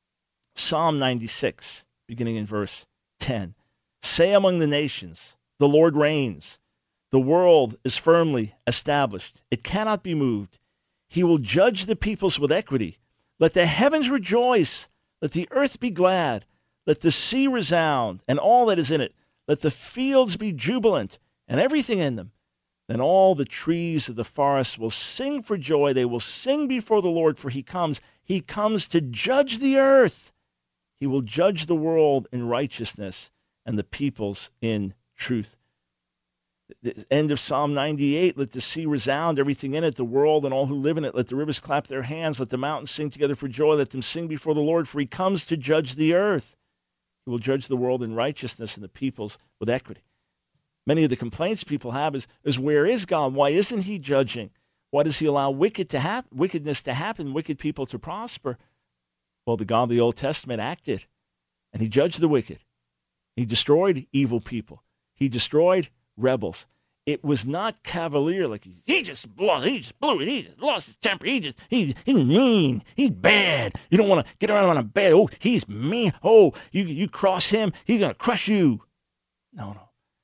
Psalm 96, beginning in verse 10. Say among the nations, the Lord reigns. The world is firmly established. It cannot be moved. He will judge the peoples with equity. Let the heavens rejoice. Let the earth be glad. Let the sea resound, and all that is in it. Let the fields be jubilant, and everything in them. Then all the trees of the forest will sing for joy. They will sing before the Lord, for he comes. He comes to judge the earth. He will judge the world in righteousness and the peoples in truth. The end of Psalm 98, let the sea resound, everything in it, the world and all who live in it. Let the rivers clap their hands. Let the mountains sing together for joy. Let them sing before the Lord, for he comes to judge the earth. He will judge the world in righteousness and the peoples with equity. Many of the complaints people have is where is God? Why isn't he judging? Why does he allow wickedness to happen, wicked people to prosper? Well, the God of the Old Testament acted, and he judged the wicked. He destroyed evil people. He destroyed rebels. It was not cavalier, like he just blew it. He just lost his temper. He's mean. He's bad. You don't want to get around on a bad. Oh, he's mean. Oh, you cross him, he's going to crush you. No.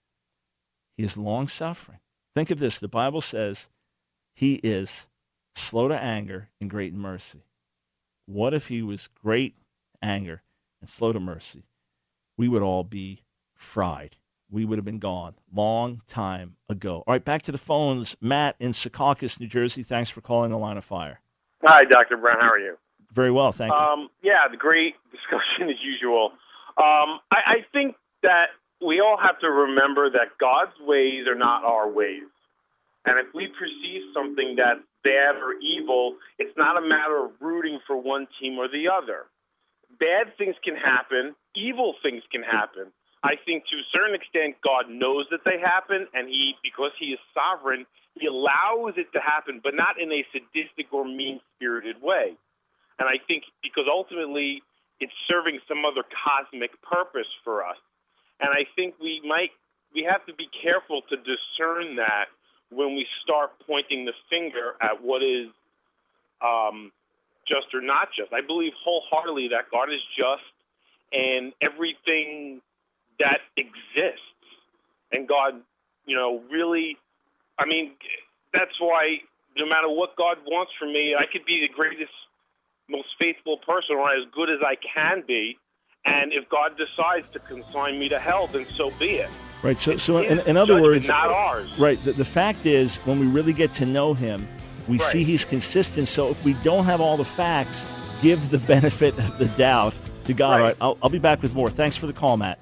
He is long-suffering. Think of this. The Bible says he is slow to anger and great in mercy. What if he was great anger and slow to mercy? We would all be fried. We would have been gone long time ago. All right, back to the phones. Matt in Secaucus, New Jersey. Thanks for calling the Line of Fire. Hi, Dr. Brown. How are you? Very well, thank you. Yeah, the great discussion as usual. I think that we all have to remember that God's ways are not our ways. And if we perceive something that's bad or evil, it's not a matter of rooting for one team or the other. Bad things can happen. Evil things can happen. I think to a certain extent, God knows that they happen, and because he is sovereign, he allows it to happen, but not in a sadistic or mean-spirited way. And I think because ultimately it's serving some other cosmic purpose for us. And I think we have to be careful to discern that when we start pointing the finger at what is just or not just. I believe wholeheartedly that God is just in everything that exists. And God, really, that's why no matter what God wants from me, I could be the greatest, most faithful person or as good as I can be. And if God decides to consign me to hell, then so be it. Right. So in other words, not ours. Right. The fact is, when we really get to know him, we see he's consistent. So if we don't have all the facts, give the benefit of the doubt to God. Right. All right. I'll be back with more. Thanks for the call, Matt.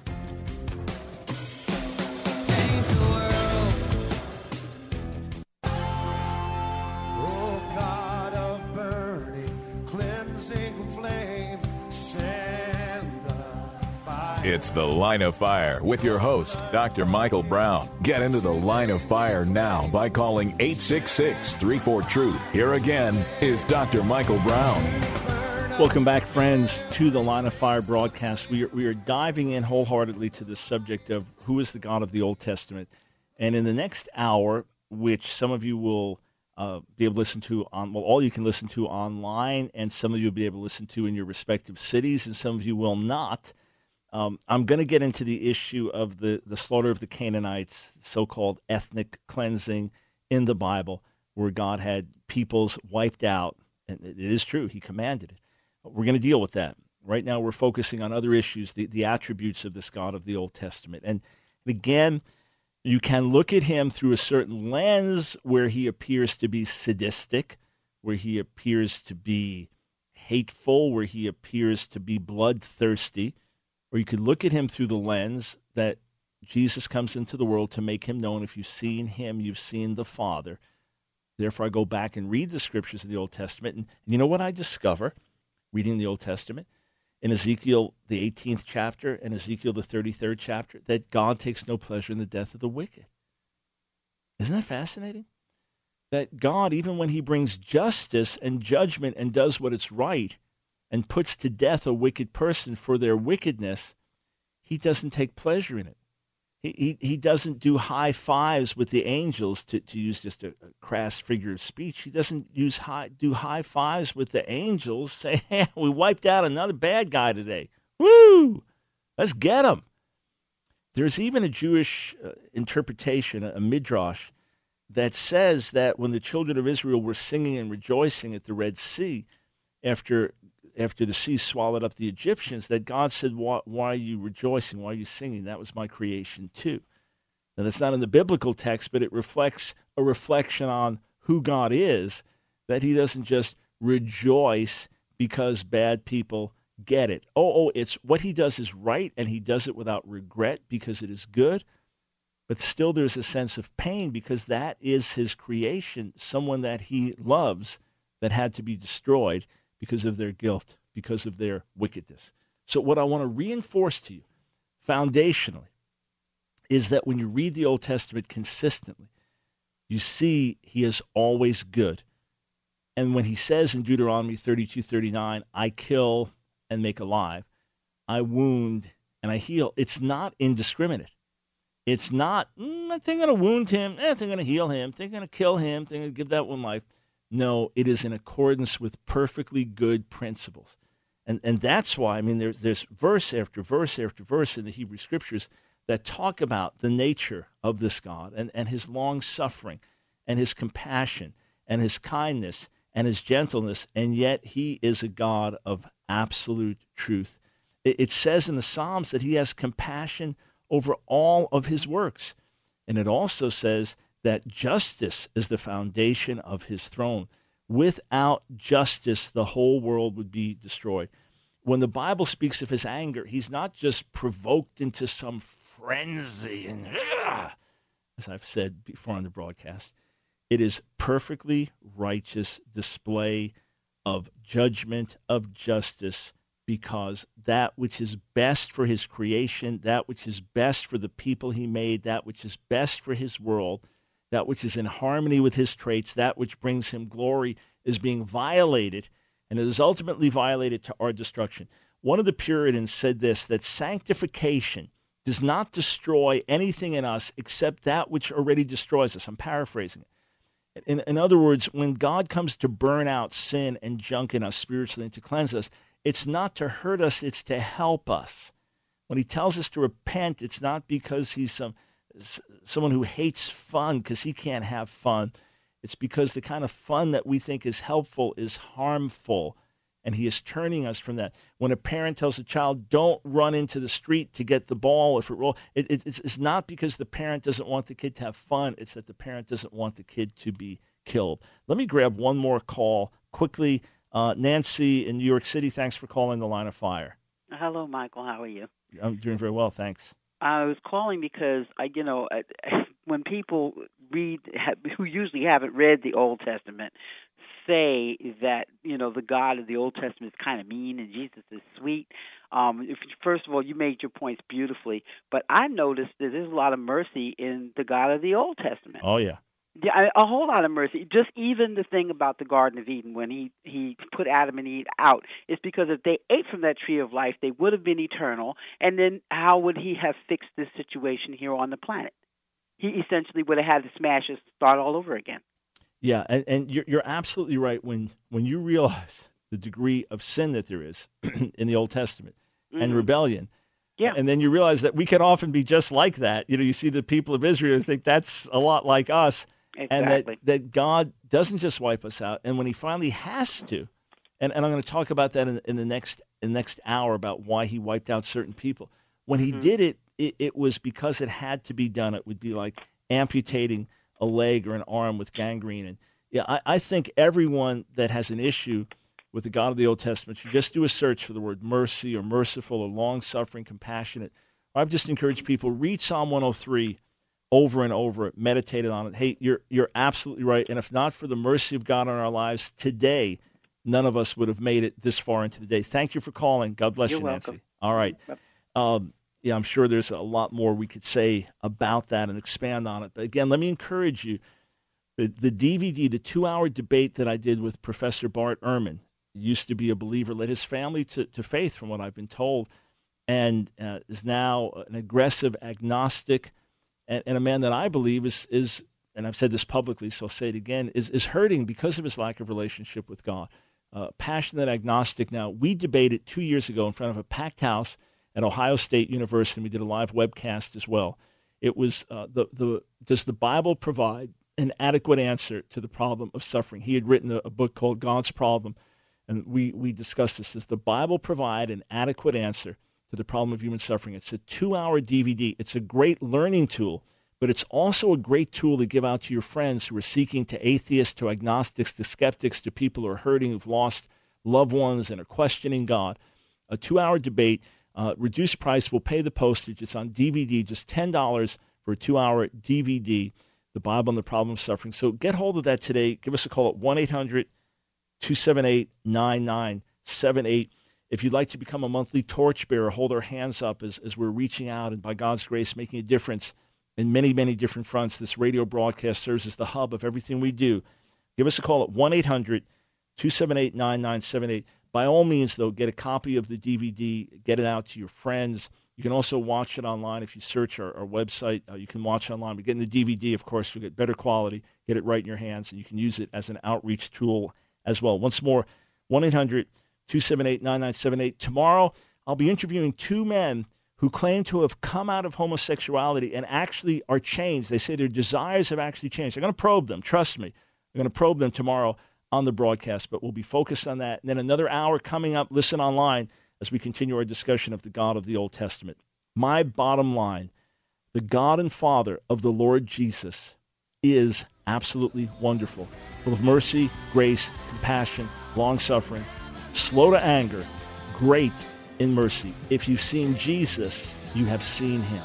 It's The Line of Fire with your host, Dr. Michael Brown. Get into the Line of Fire now by calling 866-34-TRUTH. Here again is Dr. Michael Brown. Welcome back, friends, to the Line of Fire broadcast. We are diving in wholeheartedly to the subject of who is the God of the Old Testament. And in the next hour, which some of you will be able to listen to all you can listen to online, and some of you will be able to listen to in your respective cities, and some of you will not. I'm going to get into the issue of the slaughter of the Canaanites, so-called ethnic cleansing in the Bible, where God had peoples wiped out. And it is true, he commanded it. We're going to deal with that. Right now we're focusing on other issues, the attributes of this God of the Old Testament. And again, you can look at him through a certain lens where he appears to be sadistic, where he appears to be hateful, where he appears to be bloodthirsty. Or you could look at him through the lens that Jesus comes into the world to make him known. If you've seen him, you've seen the Father. Therefore, I go back and read the scriptures of the Old Testament. And you know what I discover reading the Old Testament? In Ezekiel, the 18th chapter, and Ezekiel, the 33rd chapter, that God takes no pleasure in the death of the wicked. Isn't that fascinating? That God, even when he brings justice and judgment and does what is right, and puts to death a wicked person for their wickedness, he doesn't take pleasure in it. He doesn't do high fives with the angels, to use just a crass figure of speech. He doesn't do high fives with the angels, say, hey, we wiped out another bad guy today. Woo! Let's get him. There's even a Jewish interpretation, a midrash, that says that when the children of Israel were singing and rejoicing at the Red Sea, after the sea swallowed up the Egyptians, that God said, why are you rejoicing? Why are you singing? That was my creation too. Now, that's not in the biblical text, but it reflects a reflection on who God is, that he doesn't just rejoice because bad people get it. It's what he does is right, and he does it without regret because it is good. But still there's a sense of pain because that is his creation, someone that he loves that had to be destroyed because of their guilt, because of their wickedness. So what I want to reinforce to you foundationally is that when you read the Old Testament consistently, you see he is always good. And when he says in Deuteronomy 32:39, I kill and make alive, I wound and I heal, it's not indiscriminate. It's not, they're going to wound him, they're going to heal him, they're going to kill him, they're going to give that one life. No, it is in accordance with perfectly good principles. And that's why, there's verse after verse after verse in the Hebrew Scriptures that talk about the nature of this God and his long-suffering and his compassion and his kindness and his gentleness, and yet he is a God of absolute truth. It says in the Psalms that he has compassion over all of his works. And it also says that justice is the foundation of his throne. Without justice, the whole world would be destroyed. When the Bible speaks of his anger, he's not just provoked into some frenzy, and as I've said before on the broadcast, it is perfectly righteous display of judgment, of justice, because that which is best for his creation, that which is best for the people he made, that which is best for his world, that which is in harmony with his traits, that which brings him glory, is being violated, and it is ultimately violated to our destruction. One of the Puritans said this, that sanctification does not destroy anything in us except that which already destroys us. I'm paraphrasing it. In other words, when God comes to burn out sin and junk in us spiritually and to cleanse us, it's not to hurt us, it's to help us. When he tells us to repent, it's not because he's someone who hates fun because he can't have fun. It's because the kind of fun that we think is helpful is harmful, and he is turning us from that. When a parent tells a child, don't run into the street to get the ball if it rolls, it's not because the parent doesn't want the kid to have fun. It's that the parent doesn't want the kid to be killed. Let me grab one more call quickly. Nancy in New York City, thanks for calling the Line of Fire. Hello, Michael. How are you? I'm doing very well, thanks. I was calling because, when people read, who usually haven't read the Old Testament, say that, the God of the Old Testament is kind of mean and Jesus is sweet. First of all, you made your points beautifully, but I noticed that there's a lot of mercy in the God of the Old Testament. Oh, yeah. Yeah, a whole lot of mercy. Just even the thing about the Garden of Eden when he put Adam and Eve out is because if they ate from that tree of life, they would have been eternal. And then how would he have fixed this situation here on the planet? He essentially would have had to smash us, start all over again. Yeah, and you're absolutely right. When you realize the degree of sin that there is in the Old Testament and rebellion, yeah, and then you realize that we can often be just like that. You see the people of Israel and think that's a lot like us. Exactly. And that God doesn't just wipe us out. And when he finally has to, and I'm going to talk about that in the next hour about why he wiped out certain people. When he did it was because it had to be done. It would be like amputating a leg or an arm with gangrene. And yeah, I think everyone that has an issue with the God of the Old Testament should just do a search for the word mercy or merciful or long-suffering, compassionate. I've just encouraged people, read Psalm 103 over and over, meditated on it. Hey, you're absolutely right. And if not for the mercy of God in our lives today, none of us would have made it this far into the day. Thank you for calling. God bless you, Nancy. Welcome. All right. Yeah, I'm sure there's a lot more we could say about that and expand on it. But again, let me encourage you. The DVD, the 2-hour debate that I did with Professor Bart Ehrman, used to be a believer, led his family to faith, from what I've been told, and is now an aggressive agnostic, and a man that I believe is, and I've said this publicly, so I'll say it again, is hurting because of his lack of relationship with God. Passionate agnostic now. We debated 2 years ago in front of a packed house at Ohio State University. We did a live webcast as well. It was does the Bible provide an adequate answer to the problem of suffering? He had written a book called God's Problem, and we discussed this. Does the Bible provide an adequate answer to the problem of human suffering? It's a 2-hour DVD. It's a great learning tool, but it's also a great tool to give out to your friends who are seeking, to atheists, to agnostics, to skeptics, to people who are hurting, who've lost loved ones and are questioning God. A 2-hour debate, reduced price, will pay the postage. It's on DVD, just $10 for a 2-hour DVD, The Bible and the Problem of Suffering. So get hold of that today. Give us a call at 1-800-278-9978. If you'd like to become a monthly torchbearer, hold our hands up as we're reaching out and by God's grace making a difference in many, many different fronts. This radio broadcast serves as the hub of everything we do. Give us a call at 1-800-278-9978. By all means, though, get a copy of the DVD, get it out to your friends. You can also watch it online. If you search our website, you can watch online. But getting the DVD, of course, you'll get better quality, get it right in your hands, and you can use it as an outreach tool as well. Once more, 1-800-278-9978. Tomorrow, I'll be interviewing 2 men who claim to have come out of homosexuality and actually are changed. They say their desires have actually changed. I'm going to probe them. Trust me. I'm going to probe them tomorrow on the broadcast, but we'll be focused on that. And then another hour coming up. Listen online as we continue our discussion of the God of the Old Testament. My bottom line, the God and Father of the Lord Jesus is absolutely wonderful, full of mercy, grace, compassion, long-suffering, slow to anger, great in mercy. If you've seen Jesus, you have seen him.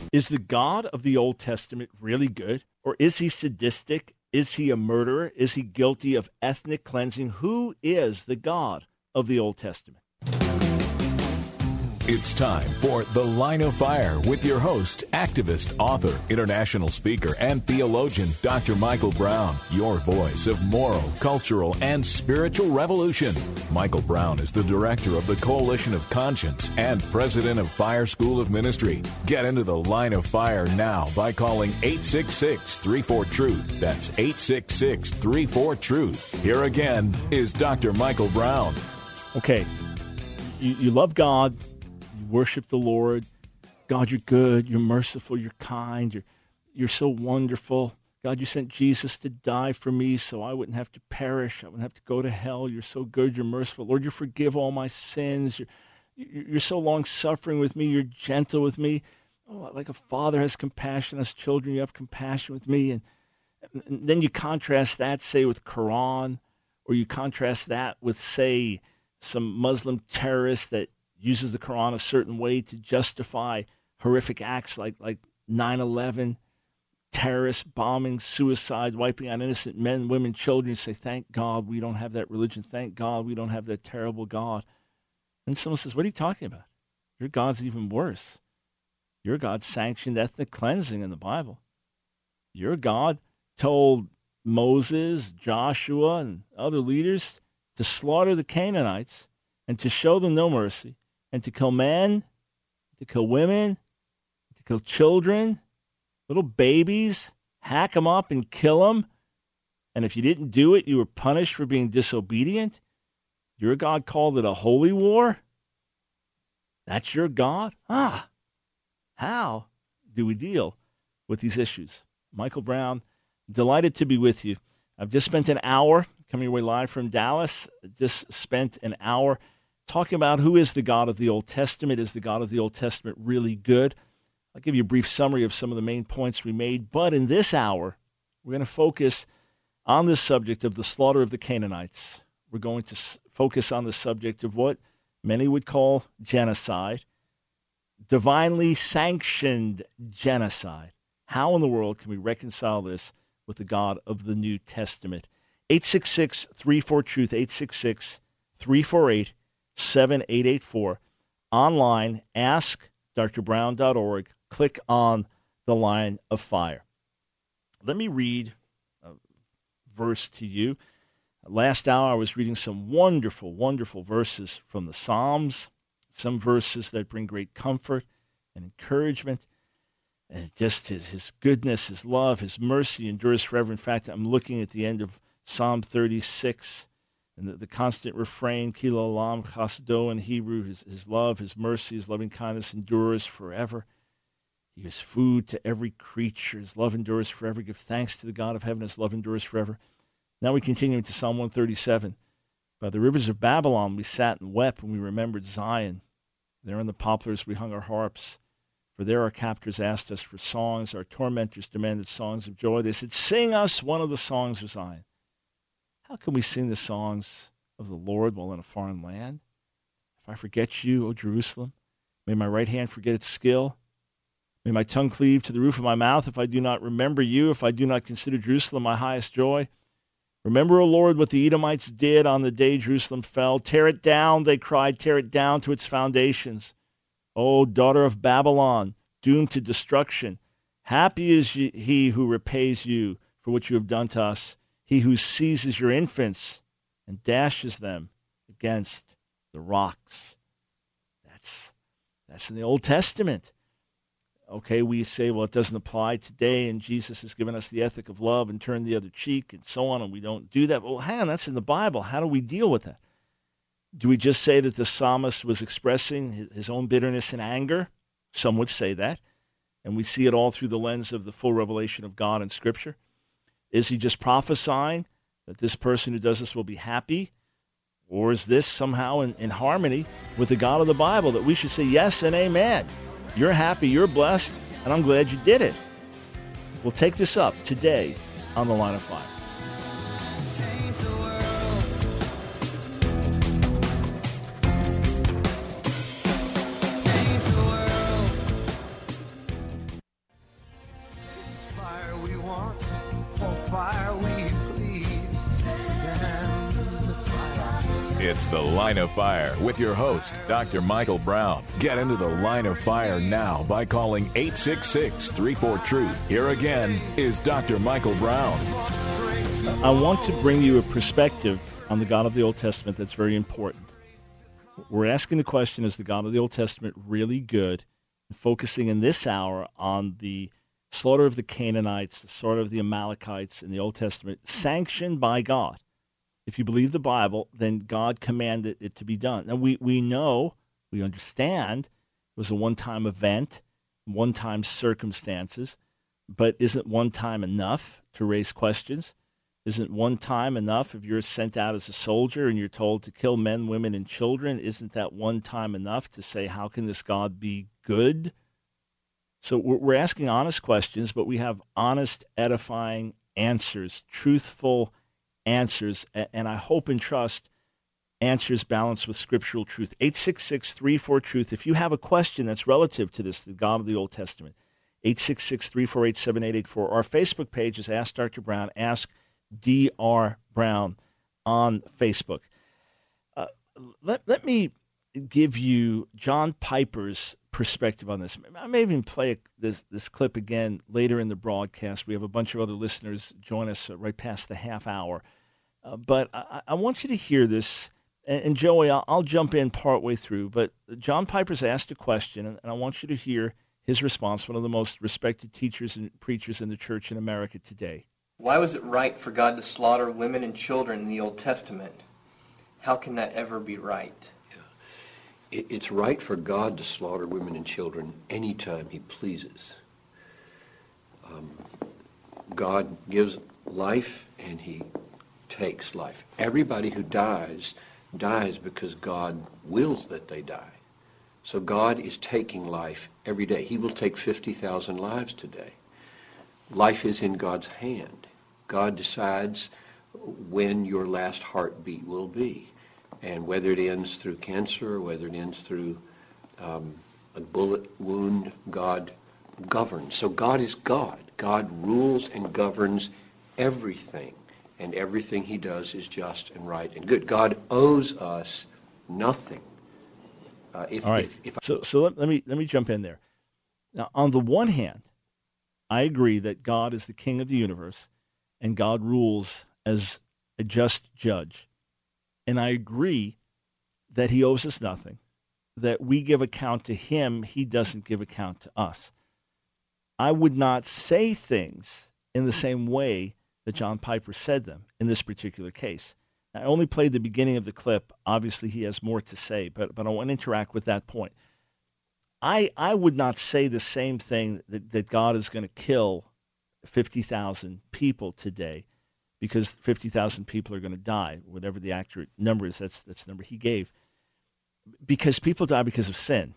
Is the God of the Old Testament really good? Or is he sadistic? Is he a murderer? Is he guilty of ethnic cleansing? Who is the God of the Old Testament? It's time for The Line of Fire with your host, activist, author, international speaker, and theologian, Dr. Michael Brown, your voice of moral, cultural, and spiritual revolution. Michael Brown is the director of the Coalition of Conscience and president of Fire School of Ministry. Get into The Line of Fire now by calling 866-34-TRUTH. That's 866-34-TRUTH. Here again is Dr. Michael Brown. Okay, you love God. Worship the Lord. God, you're good. You're merciful. You're kind. You're so wonderful. God, you sent Jesus to die for me so I wouldn't have to perish. I wouldn't have to go to hell. You're so good. You're merciful. Lord, you forgive all my sins. You're so long-suffering with me. You're gentle with me. Oh, like a father has compassion on his children, you have compassion with me. And then you contrast that, say, with Quran, or you contrast that with, say, some Muslim terrorist that uses the Quran a certain way to justify horrific acts like 9/11, terrorist bombing, suicide, wiping out innocent men, women, children. You say, thank God we don't have that religion. Thank God we don't have that terrible God. And someone says, what are you talking about? Your God's even worse. Your God sanctioned ethnic cleansing in the Bible. Your God told Moses, Joshua, and other leaders to slaughter the Canaanites and to show them no mercy, and to kill men, to kill women, to kill children, little babies, hack them up and kill them. And if you didn't do it, you were punished for being disobedient. Your God called it a holy war? That's your God? How do we deal with these issues? Michael Brown, delighted to be with you. I've just spent an hour coming your way live from Dallas, just spent an hour talking about who is the God of the Old Testament. Is the God of the Old Testament really good? I'll give you a brief summary of some of the main points we made. But in this hour, we're going to focus on this subject of the slaughter of the Canaanites. We're going to focus on the subject of what many would call genocide, divinely sanctioned genocide. How in the world can we reconcile this with the God of the New Testament? 866-34-TRUTH, 866-348-7884. Online, askdrbrown.org. Click on the Line of Fire. Let me read a verse to you. Last hour I was reading some wonderful, wonderful verses from the Psalms, some verses that bring great comfort and encouragement. And just his goodness, his love, his mercy endures forever. In fact, I'm looking at the end of Psalm 36, and the constant refrain, Ki l'olam chasdo in Hebrew, his love, his mercy, his loving kindness endures forever. He gives food to every creature. His love endures forever. Give thanks to the God of heaven. His love endures forever. Now we continue into Psalm 137. By the rivers of Babylon we sat and wept when we remembered Zion. There in the poplars we hung our harps. For there our captors asked us for songs. Our tormentors demanded songs of joy. They said, sing us one of the songs of Zion. How can we sing the songs of the Lord while in a foreign land? If I forget you, O Jerusalem, may my right hand forget its skill. May my tongue cleave to the roof of my mouth if I do not remember you, if I do not consider Jerusalem my highest joy. Remember, O Lord, what the Edomites did on the day Jerusalem fell. Tear it down, they cried, tear it down to its foundations. O daughter of Babylon, doomed to destruction, happy is he who repays you for what you have done to us, he who seizes your infants and dashes them against the rocks. That's in the Old Testament. Okay, we say, well, it doesn't apply today, and Jesus has given us the ethic of love and turn the other cheek and so on, and we don't do that. Well, hang on, that's in the Bible. How do we deal with that? Do we just say that the psalmist was expressing his own bitterness and anger? Some would say that, and we see it all through the lens of the full revelation of God in Scripture. Is he just prophesying that this person who does this will be happy? Or is this somehow in harmony with the God of the Bible, that we should say yes and amen? You're happy, you're blessed, and I'm glad you did it. We'll take this up today on The Line of Fire. It's The Line of Fire with your host, Dr. Michael Brown. Get into the Line of Fire now by calling 866-34-TRUTH. Here again is Dr. Michael Brown. I want to bring you a perspective on the God of the Old Testament that's very important. We're asking the question, is the God of the Old Testament really good? And focusing in this hour on the slaughter of the Canaanites, the slaughter of the Amalekites in the Old Testament, sanctioned by God. If you believe the Bible, then God commanded it to be done. Now, we know, we understand it was a one-time event, one-time circumstances, but isn't one time enough to raise questions? Isn't one time enough if you're sent out as a soldier and you're told to kill men, women, and children? Isn't that one time enough to say, how can this God be good? So we're asking honest questions, but we have honest, edifying answers, truthful answers, and I hope and trust answers balanced with scriptural truth. 866-34-TRUTH. If you have a question that's relative to this, the God of the Old Testament, 866-348-7884. Our Facebook page is Ask Dr. Brown, Ask Dr. Brown on Facebook. Let me give you John Piper's perspective on this. I may even play this clip again later in the broadcast. We have a bunch of other listeners join us right past the half hour. But I want you to hear this. And Joey, I'll jump in partway through. But John Piper's asked a question, and I want you to hear his response, one of the most respected teachers and preachers in the church in America today. Why was it right for God to slaughter women and children in the Old Testament? How can that ever be right? It's right for God to slaughter women and children anytime he pleases. God gives life and he takes life. Everybody who dies because God wills that they die. So God is taking life every day. He will take 50,000 lives today. Life is in God's hand. God decides when your last heartbeat will be. And whether it ends through cancer or whether it ends through a bullet wound, God governs. So God is God. God rules and governs everything. And everything he does is just and right and good. God owes us nothing. All right. So let me jump in there. Now, on the one hand, I agree that God is the king of the universe and God rules as a just judge. And I agree that he owes us nothing, that we give account to him, he doesn't give account to us. I would not say things in the same way that John Piper said them in this particular case. I only played the beginning of the clip. Obviously, he has more to say, but I want to interact with that point. I would not say the same thing that God is going to kill 50,000 people today because 50,000 people are going to die, whatever the accurate number is. That's the number he gave. Because people die because of sin.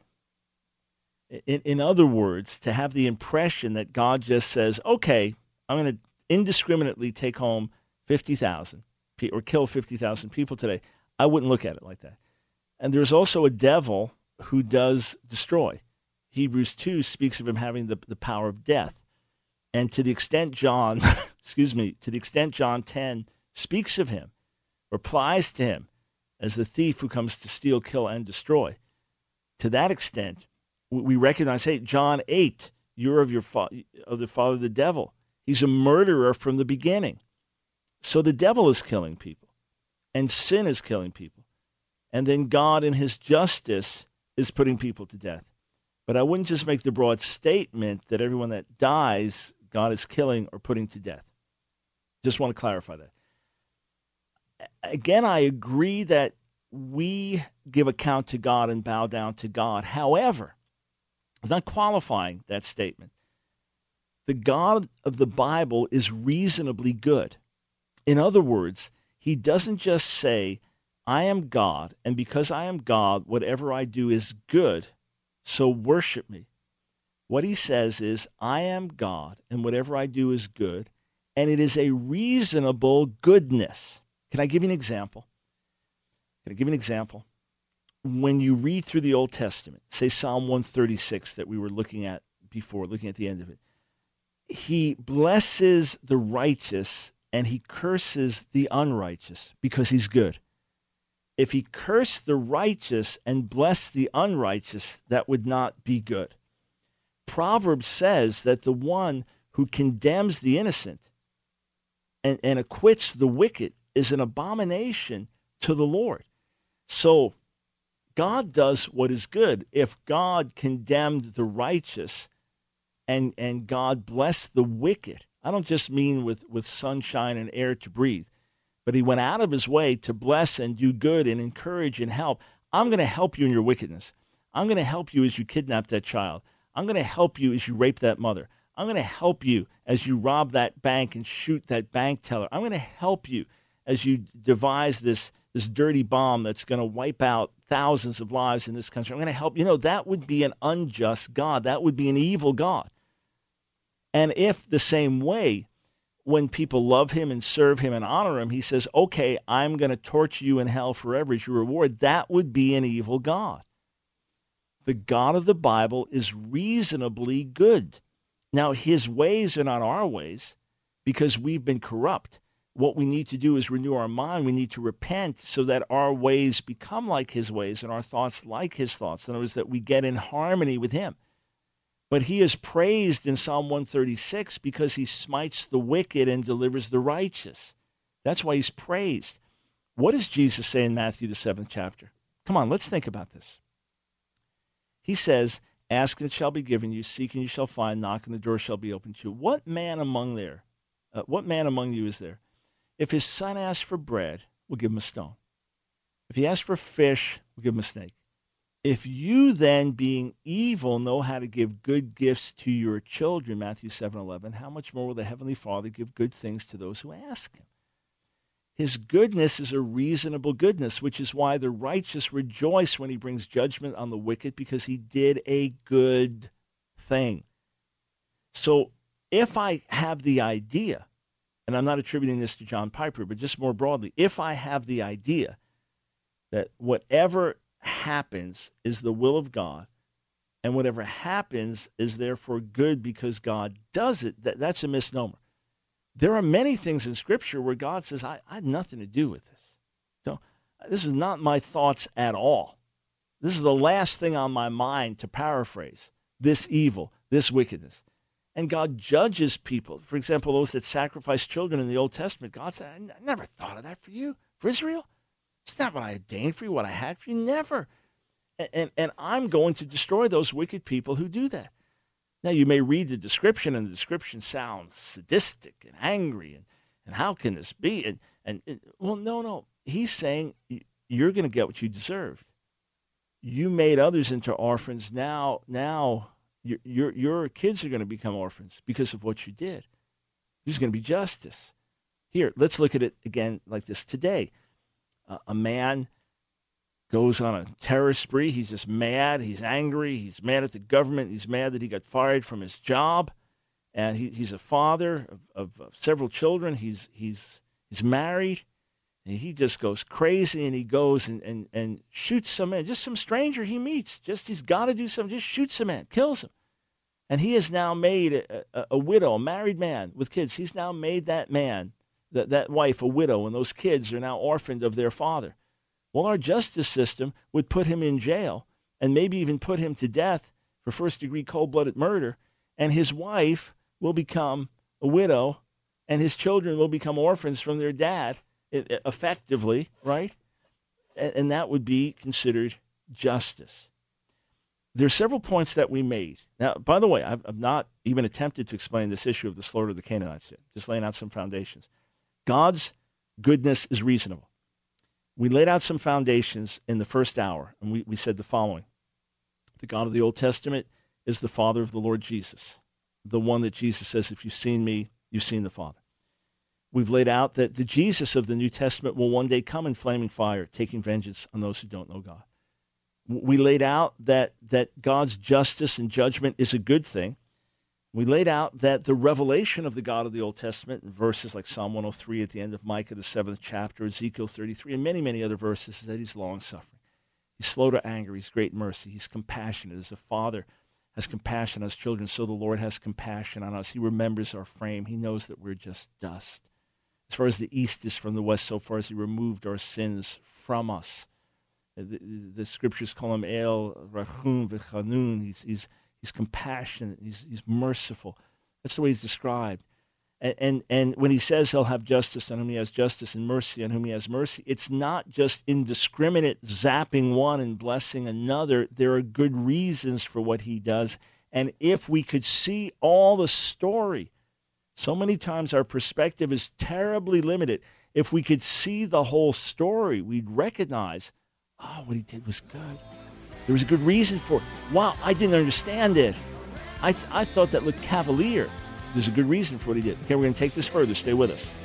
In other words, to have the impression that God just says, okay, I'm going to indiscriminately take home 50,000 or kill 50,000 people today, I wouldn't look at it like that. And there's also a devil who does destroy. Hebrews 2 speaks of him having the power of death. And to the extent John, to the extent John 10 speaks of him, replies to him as the thief who comes to steal, kill, and destroy, to that extent, we recognize, hey, John 8, you're of the father of the devil. He's a murderer from the beginning. So the devil is killing people, and sin is killing people. And then God, in his justice, is putting people to death. But I wouldn't just make the broad statement that everyone that dies, God is killing or putting to death. Just want to clarify that. Again, I agree that we give account to God and bow down to God. However, it's not qualifying that statement. The God of the Bible is reasonably good. In other words, he doesn't just say, I am God, and because I am God, whatever I do is good, so worship me. What he says is, I am God, and whatever I do is good, and it is a reasonable goodness. Can I give you an example? When you read through the Old Testament, say Psalm 136 that we were looking at before, looking at the end of it, he blesses the righteous and he curses the unrighteous because he's good. if he cursed the righteous and blessed the unrighteous, that would not be good. Proverbs says that the one who condemns the innocent and acquits the wicked is an abomination to the Lord. So God does what is good. If God condemned the righteous and God blessed the wicked, I don't just mean with sunshine and air to breathe, but he went out of his way to bless and do good and encourage and help. I'm going to help you in your wickedness. I'm going to help you as you kidnap that child. I'm going to help you as you rape that mother. I'm going to help you as you rob that bank and shoot that bank teller. I'm going to help you as you devise this dirty bomb that's going to wipe out thousands of lives in this country. I'm going to help. That would be an unjust God. That would be an evil God. And if the same way, when people love him and serve him and honor him, he says, okay, I'm going to torture you in hell forever as your reward, that would be an evil God. The God of the Bible is reasonably good. Now, his ways are not our ways because we've been corrupt. What we need to do is renew our mind. We need to repent so that our ways become like his ways and our thoughts like his thoughts. In other words, that we get in harmony with him. But he is praised in Psalm 136 because he smites the wicked and delivers the righteous. That's why he's praised. What does Jesus say in Matthew, the 7th chapter? Come on, let's think about this. He says, ask and it shall be given you, seek and you shall find, knock and the door shall be opened to you. What man among you is there? If his son asks for bread, we'll give him a stone. If he asks for fish, we'll give him a snake. If you then, being evil, know how to give good gifts to your children, Matthew 7:11, how much more will the Heavenly Father give good things to those who ask him? His goodness is a reasonable goodness, which is why the righteous rejoice when he brings judgment on the wicked, because he did a good thing. So if I have the idea, and I'm not attributing this to John Piper, but just more broadly, if I have the idea that whatever happens is the will of God, and whatever happens is therefore good because God does it, that's a misnomer. There are many things in Scripture where God says, I had nothing to do with this. So this is not my thoughts at all. This is the last thing on my mind, to paraphrase, this evil, this wickedness. And God judges people. For example, those that sacrifice children in the Old Testament, God said, I never thought of that for you, for Israel. It's not what I ordained for you, what I had for you, never. And I'm going to destroy those wicked people who do that. Now, you may read the description, and the description sounds sadistic and angry, and how can this be? Well, no. He's saying you're going to get what you deserved. You made others into orphans. Now your kids are going to become orphans because of what you did. There's going to be justice. Here, let's look at it again like this. Today, a man goes on a terror spree. He's just mad. He's angry. He's mad at the government. He's mad that he got fired from his job. And he's a father of several children. He's married. And he just goes crazy, and he goes and shoots some man, just some stranger he meets. Just he's got to do something. Just shoots a man, kills him. And he has now made a widow, a married man with kids. He's now made that man, that wife, a widow, and those kids are now orphaned of their father. Well, our justice system would put him in jail and maybe even put him to death for first-degree cold-blooded murder, and his wife will become a widow, and his children will become orphans from their dad, effectively, right? And that would be considered justice. There are several points that we made. Now, by the way, I've not even attempted to explain this issue of the slaughter of the Canaanites yet, just laying out some foundations. God's goodness is reasonable. We laid out some foundations in the first hour, and we said the following. The God of the Old Testament is the Father of the Lord Jesus, the one that Jesus says, if you've seen me, you've seen the Father. We've laid out that the Jesus of the New Testament will one day come in flaming fire, taking vengeance on those who don't know God. We laid out that God's justice and judgment is a good thing. We laid out that the revelation of the God of the Old Testament, in verses like Psalm 103 at the end of Micah, the 7th chapter, Ezekiel 33, and many, many other verses, is that he's long-suffering. He's slow to anger. He's great in mercy. He's compassionate. As a father has compassion on his children, so the Lord has compassion on us. He remembers our frame. He knows that we're just dust. As far as the east is from the west, so far as he removed our sins from us. The scriptures call him El Rachum V'Chanun. He's compassionate. He's merciful. That's the way he's described. And when he says he'll have justice on whom he has justice and mercy on whom he has mercy, it's not just indiscriminate zapping one and blessing another. There are good reasons for what he does. And if we could see all the story, so many times our perspective is terribly limited. If we could see the whole story, we'd recognize, oh, what he did was good. There was a good reason for it. Wow, I didn't understand it. I thought that looked cavalier. There's a good reason for what he did. Okay, we're going to take this further. Stay with us.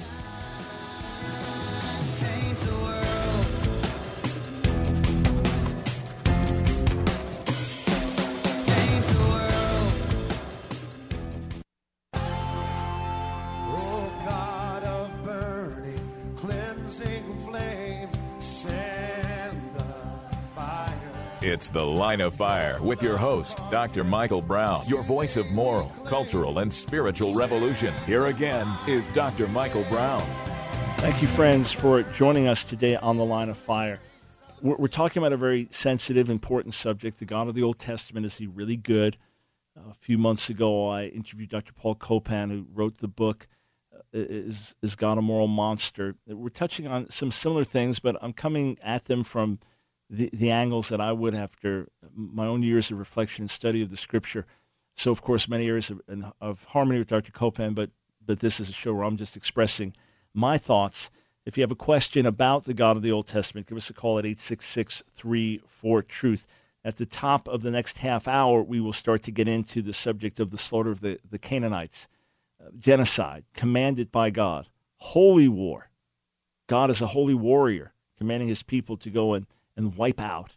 It's The Line of Fire with your host, Dr. Michael Brown, your voice of moral, cultural, and spiritual revolution. Here again is Dr. Michael Brown. Thank you, friends, for joining us today on The Line of Fire. We're talking about a very sensitive, important subject. The God of the Old Testament, is he really good? A few months ago, I interviewed Dr. Paul Copan, who wrote the book, Is God a Moral Monster? We're touching on some similar things, but I'm coming at them from the angles that I would after my own years of reflection and study of the Scripture. So, of course, many years of harmony with Dr. Copan, but this is a show where I'm just expressing my thoughts. If you have a question about the God of the Old Testament, give us a call at 866-34-TRUTH. At the top of the next half hour, we will start to get into the subject of the slaughter of the Canaanites, genocide, commanded by God, holy war. God is a holy warrior, commanding his people to go and wipe out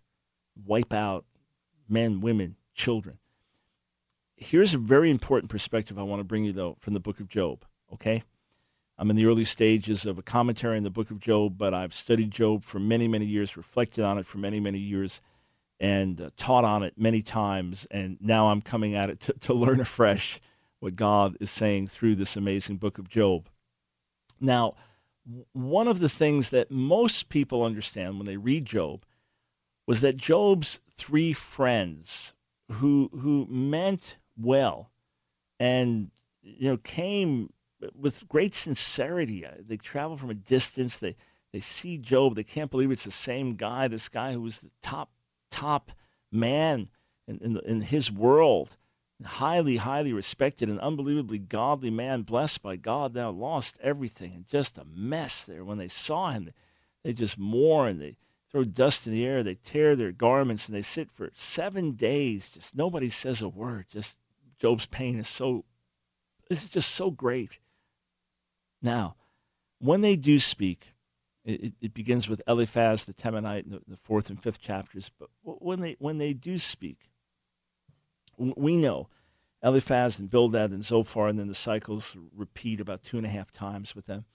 men, women, children. Here's a very important perspective I want to bring you, though, from the book of Job, okay? I'm in the early stages of a commentary in the book of Job, but I've studied Job for many, many years, reflected on it for many, many years, and taught on it many times, and now I'm coming at it to learn afresh what God is saying through this amazing book of Job. Now, one of the things that most people understand when they read Job was that Job's three friends who meant well and came with great sincerity. They travel from a distance. They see Job. They can't believe it's the same guy, this guy who was the top man in his world, highly, highly respected, an unbelievably godly man, blessed by God, now lost everything, and just a mess there. When they saw him, they just mourn. They throw dust in the air. They tear their garments, and they sit for 7 days. Just nobody says a word. Just Job's pain is just so great. Now, when they do speak, it begins with Eliphaz the Temanite in the 4th and 5th chapters. But when they do speak, we know Eliphaz and Bildad and Zophar, and then the cycles repeat about 2.5 times with them.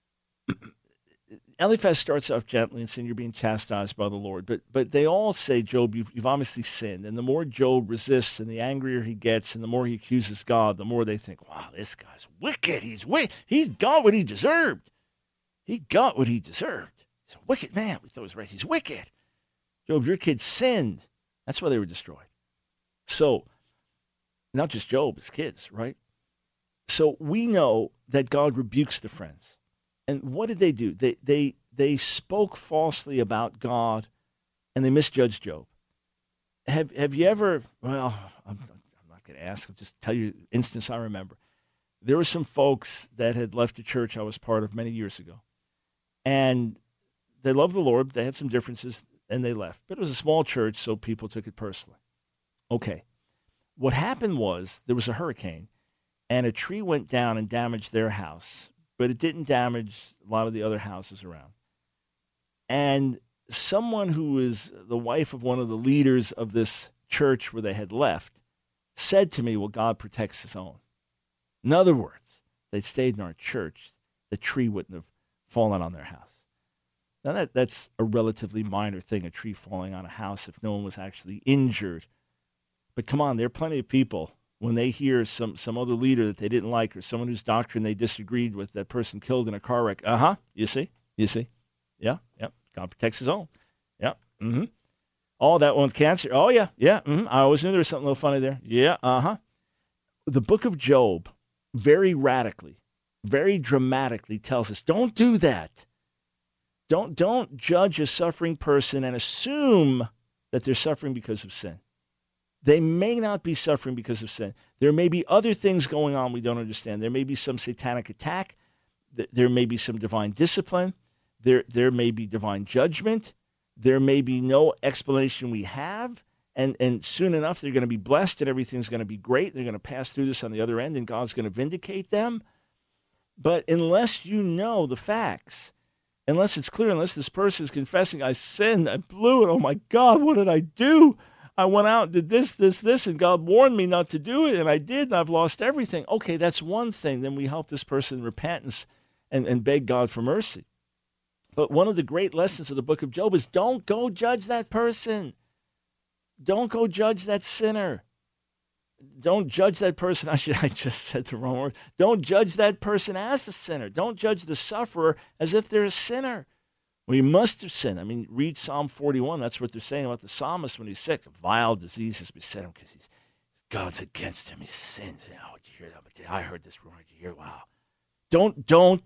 Eliphaz starts off gently and saying, you're being chastised by the Lord. But they all say, Job, you've obviously sinned. And the more Job resists and the angrier he gets and the more he accuses God, the more they think, wow, this guy's wicked. He's got what he deserved. He got what he deserved. He's a wicked man. We thought it was right. He's wicked. Job, your kids sinned. That's why they were destroyed. So, not just Job, his kids, right? So we know that God rebukes the friends. And what did they do? They spoke falsely about God, and they misjudged Job. Have you ever? Well, I'm not going to ask. I'll just tell you an instance I remember. There were some folks that had left a church I was part of many years ago, and they loved the Lord. They had some differences, and they left. But it was a small church, so people took it personally. Okay. What happened was there was a hurricane, and a tree went down and damaged their house, but it didn't damage a lot of the other houses around. And someone who was the wife of one of the leaders of this church where they had left said to me, well, God protects his own. In other words, they'd stayed in our church, the tree wouldn't have fallen on their house. Now, that's a relatively minor thing, a tree falling on a house if no one was actually injured. But come on, there are plenty of people when they hear some other leader that they didn't like or someone whose doctrine they disagreed with, that person killed in a car wreck. You see? Yeah. God protects his own. Yeah. Mm-hmm. Oh, that one's cancer. Oh, yeah. Mm-hmm. I always knew there was something a little funny there. Yeah. The book of Job very radically, very dramatically tells us, don't do that. Don't judge a suffering person and assume that they're suffering because of sin. They may not be suffering because of sin. There may be other things going on we don't understand. There may be some satanic attack. There may be some divine discipline. There may be divine judgment. There may be no explanation we have. And soon enough, they're going to be blessed and everything's going to be great. They're going to pass through this on the other end and God's going to vindicate them. But unless you know the facts, unless it's clear, unless this person is confessing, I sinned, I blew it, oh my God, what did I do? I went out and did this, and God warned me not to do it, and I did, and I've lost everything. Okay, that's one thing. Then we help this person in repentance and beg God for mercy. But one of the great lessons of the book of Job is don't go judge that person. Don't go judge that sinner. Don't judge that person. I just said the wrong word. Don't judge that person as a sinner. Don't judge the sufferer as if they're a sinner. Well, he must have sinned. I mean, read Psalm 41. That's what they're saying about the psalmist when he's sick. A vile disease has beset him because God's against him. He sins. Oh, did you hear that? I heard this rumor. Did you hear? Wow. Don't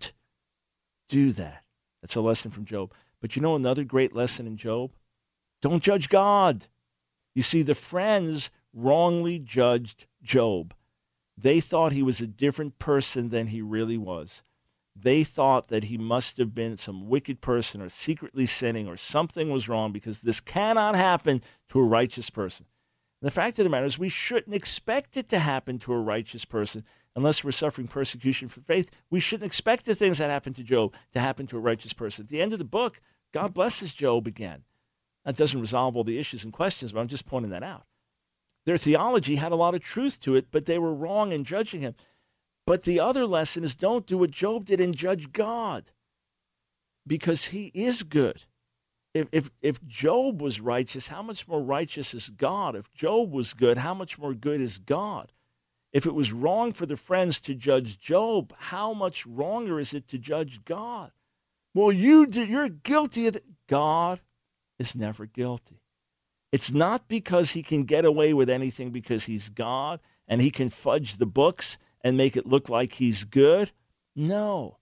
do that. That's a lesson from Job. But you know another great lesson in Job? Don't judge God. You see, the friends wrongly judged Job. They thought he was a different person than he really was. They thought that he must have been some wicked person or secretly sinning or something was wrong because this cannot happen to a righteous person. And the fact of the matter is we shouldn't expect it to happen to a righteous person unless we're suffering persecution for faith. We shouldn't expect the things that happened to Job to happen to a righteous person. At the end of the book, God blesses Job again. That doesn't resolve all the issues and questions, but I'm just pointing that out. Their theology had a lot of truth to it, but they were wrong in judging him. But the other lesson is don't do what Job did and judge God, because he is good. If Job was righteous, how much more righteous is God? If Job was good, how much more good is God? If it was wrong for the friends to judge Job, how much wronger is it to judge God? Well, you're guilty of it. God is never guilty. It's not because he can get away with anything because he's God and he can fudge the books and make it look like he's good. No.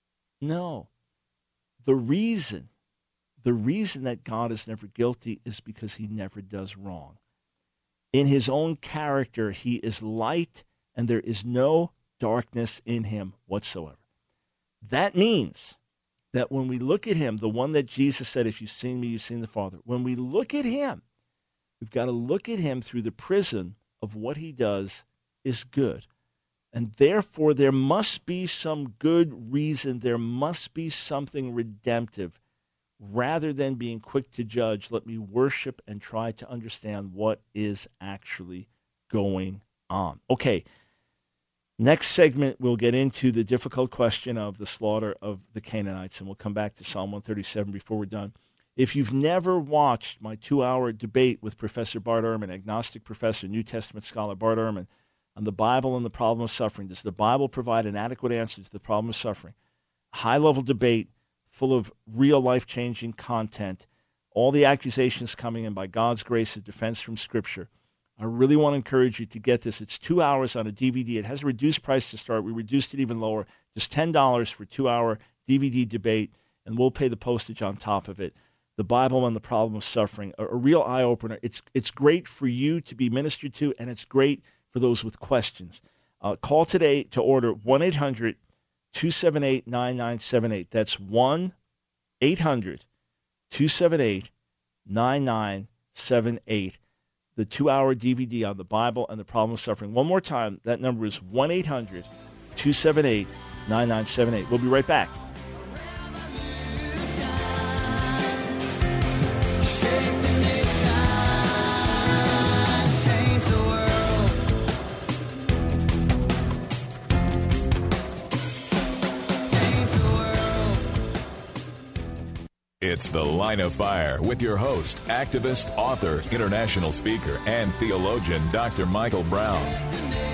The reason that God is never guilty is because he never does wrong. In his own character, he is light and there is no darkness in him whatsoever. That means that when we look at him, the one that Jesus said, if you've seen me, you've seen the Father. When we look at him, we've got to look at him through the prism of what he does is good. And therefore, there must be some good reason. There must be something redemptive. Rather than being quick to judge, let me worship and try to understand what is actually going on. Okay, next segment, we'll get into the difficult question of the slaughter of the Canaanites, and we'll come back to Psalm 137 before we're done. If you've never watched my 2-hour debate with Professor Bart Ehrman, agnostic professor, New Testament scholar Bart Ehrman, on the Bible and the problem of suffering, does the Bible provide an adequate answer to the problem of suffering? High-level debate full of real life-changing content, all the accusations coming in by God's grace of defense from Scripture. I really want to encourage you to get this. It's 2 hours on a DVD. It has a reduced price to start. We reduced it even lower, just $10 for 2-hour DVD debate, and we'll pay the postage on top of it. The Bible and the problem of suffering, a real eye-opener. It's great for you to be ministered to, and it's great for those with questions. Call today to order 1-800-278-9978. That's 1-800-278-9978. The 2-hour DVD on the Bible and the problem of suffering. One more time, that number is 1-800-278-9978. We'll be right back. It's The Line of Fire with your host, activist, author, international speaker, and theologian, Dr. Michael Brown.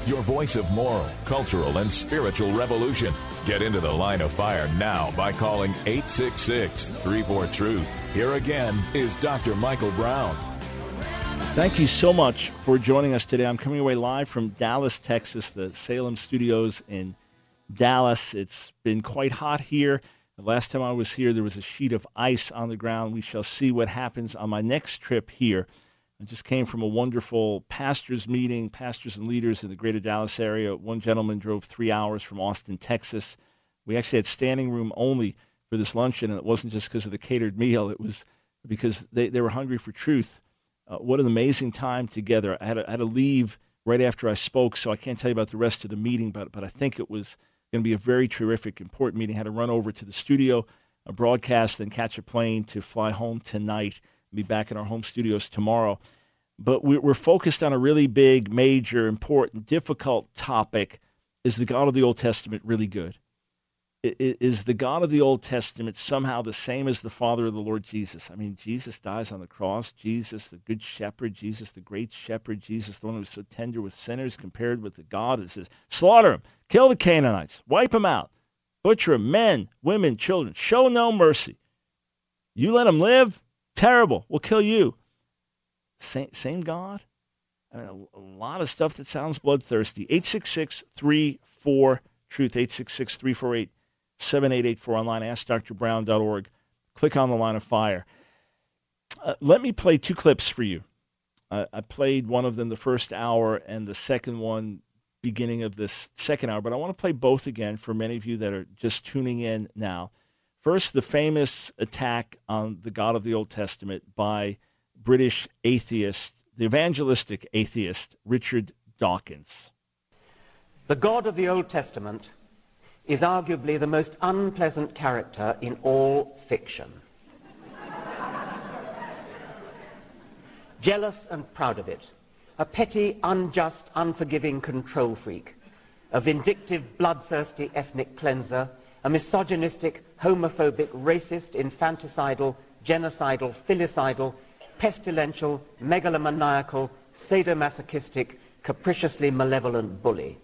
your voice of moral, cultural, and spiritual revolution. Get into the line of fire now by calling 866-34-TRUTH. Here again is Dr. Michael Brown. Thank you so much for joining us today. I'm coming away live from Dallas, Texas, the Salem Studios in Dallas. It's been quite hot here. The last time I was here, there was a sheet of ice on the ground. We shall see what happens on my next trip here. I just came from a wonderful pastors meeting, pastors and leaders in the greater Dallas area. One gentleman drove 3 hours from Austin, Texas. We actually had standing room only for this luncheon, and it wasn't just because of the catered meal. It was because they were hungry for truth. What an amazing time together. I had to leave right after I spoke, so I can't tell you about the rest of the meeting, but I think it was going to be a very terrific, important meeting. I had to run over to the studio, broadcast, then catch a plane to fly home tonight and be back in our home studios tomorrow. But we're focused on a really big, major, important, difficult topic. Is the God of the Old Testament really good? Is the God of the Old Testament somehow the same as the Father of the Lord Jesus? I mean, Jesus dies on the cross. Jesus, the good shepherd. Jesus, the great shepherd. Jesus, the one who was so tender with sinners, compared with the God that says, slaughter them, kill the Canaanites, wipe them out, butcher them, men, women, children, show no mercy. You let them live? Terrible. We'll kill you. Same God? I mean, a lot of stuff that sounds bloodthirsty. 866-34-TRUTH, 866-348-7884 online, AskDrBrown.org. Click on the line of fire. Let me play two clips for you. I played one of them the first hour and the second one beginning of this second hour, but I want to play both again for many of you that are just tuning in now. First, the famous attack on the God of the Old Testament by British atheist, the evangelistic atheist, Richard Dawkins. The God of the Old Testament is arguably the most unpleasant character in all fiction. Jealous and proud of it, a petty, unjust, unforgiving control freak, a vindictive, bloodthirsty ethnic cleanser, a misogynistic, homophobic, racist, infanticidal, genocidal, filicidal, pestilential, megalomaniacal, sadomasochistic, capriciously malevolent bully.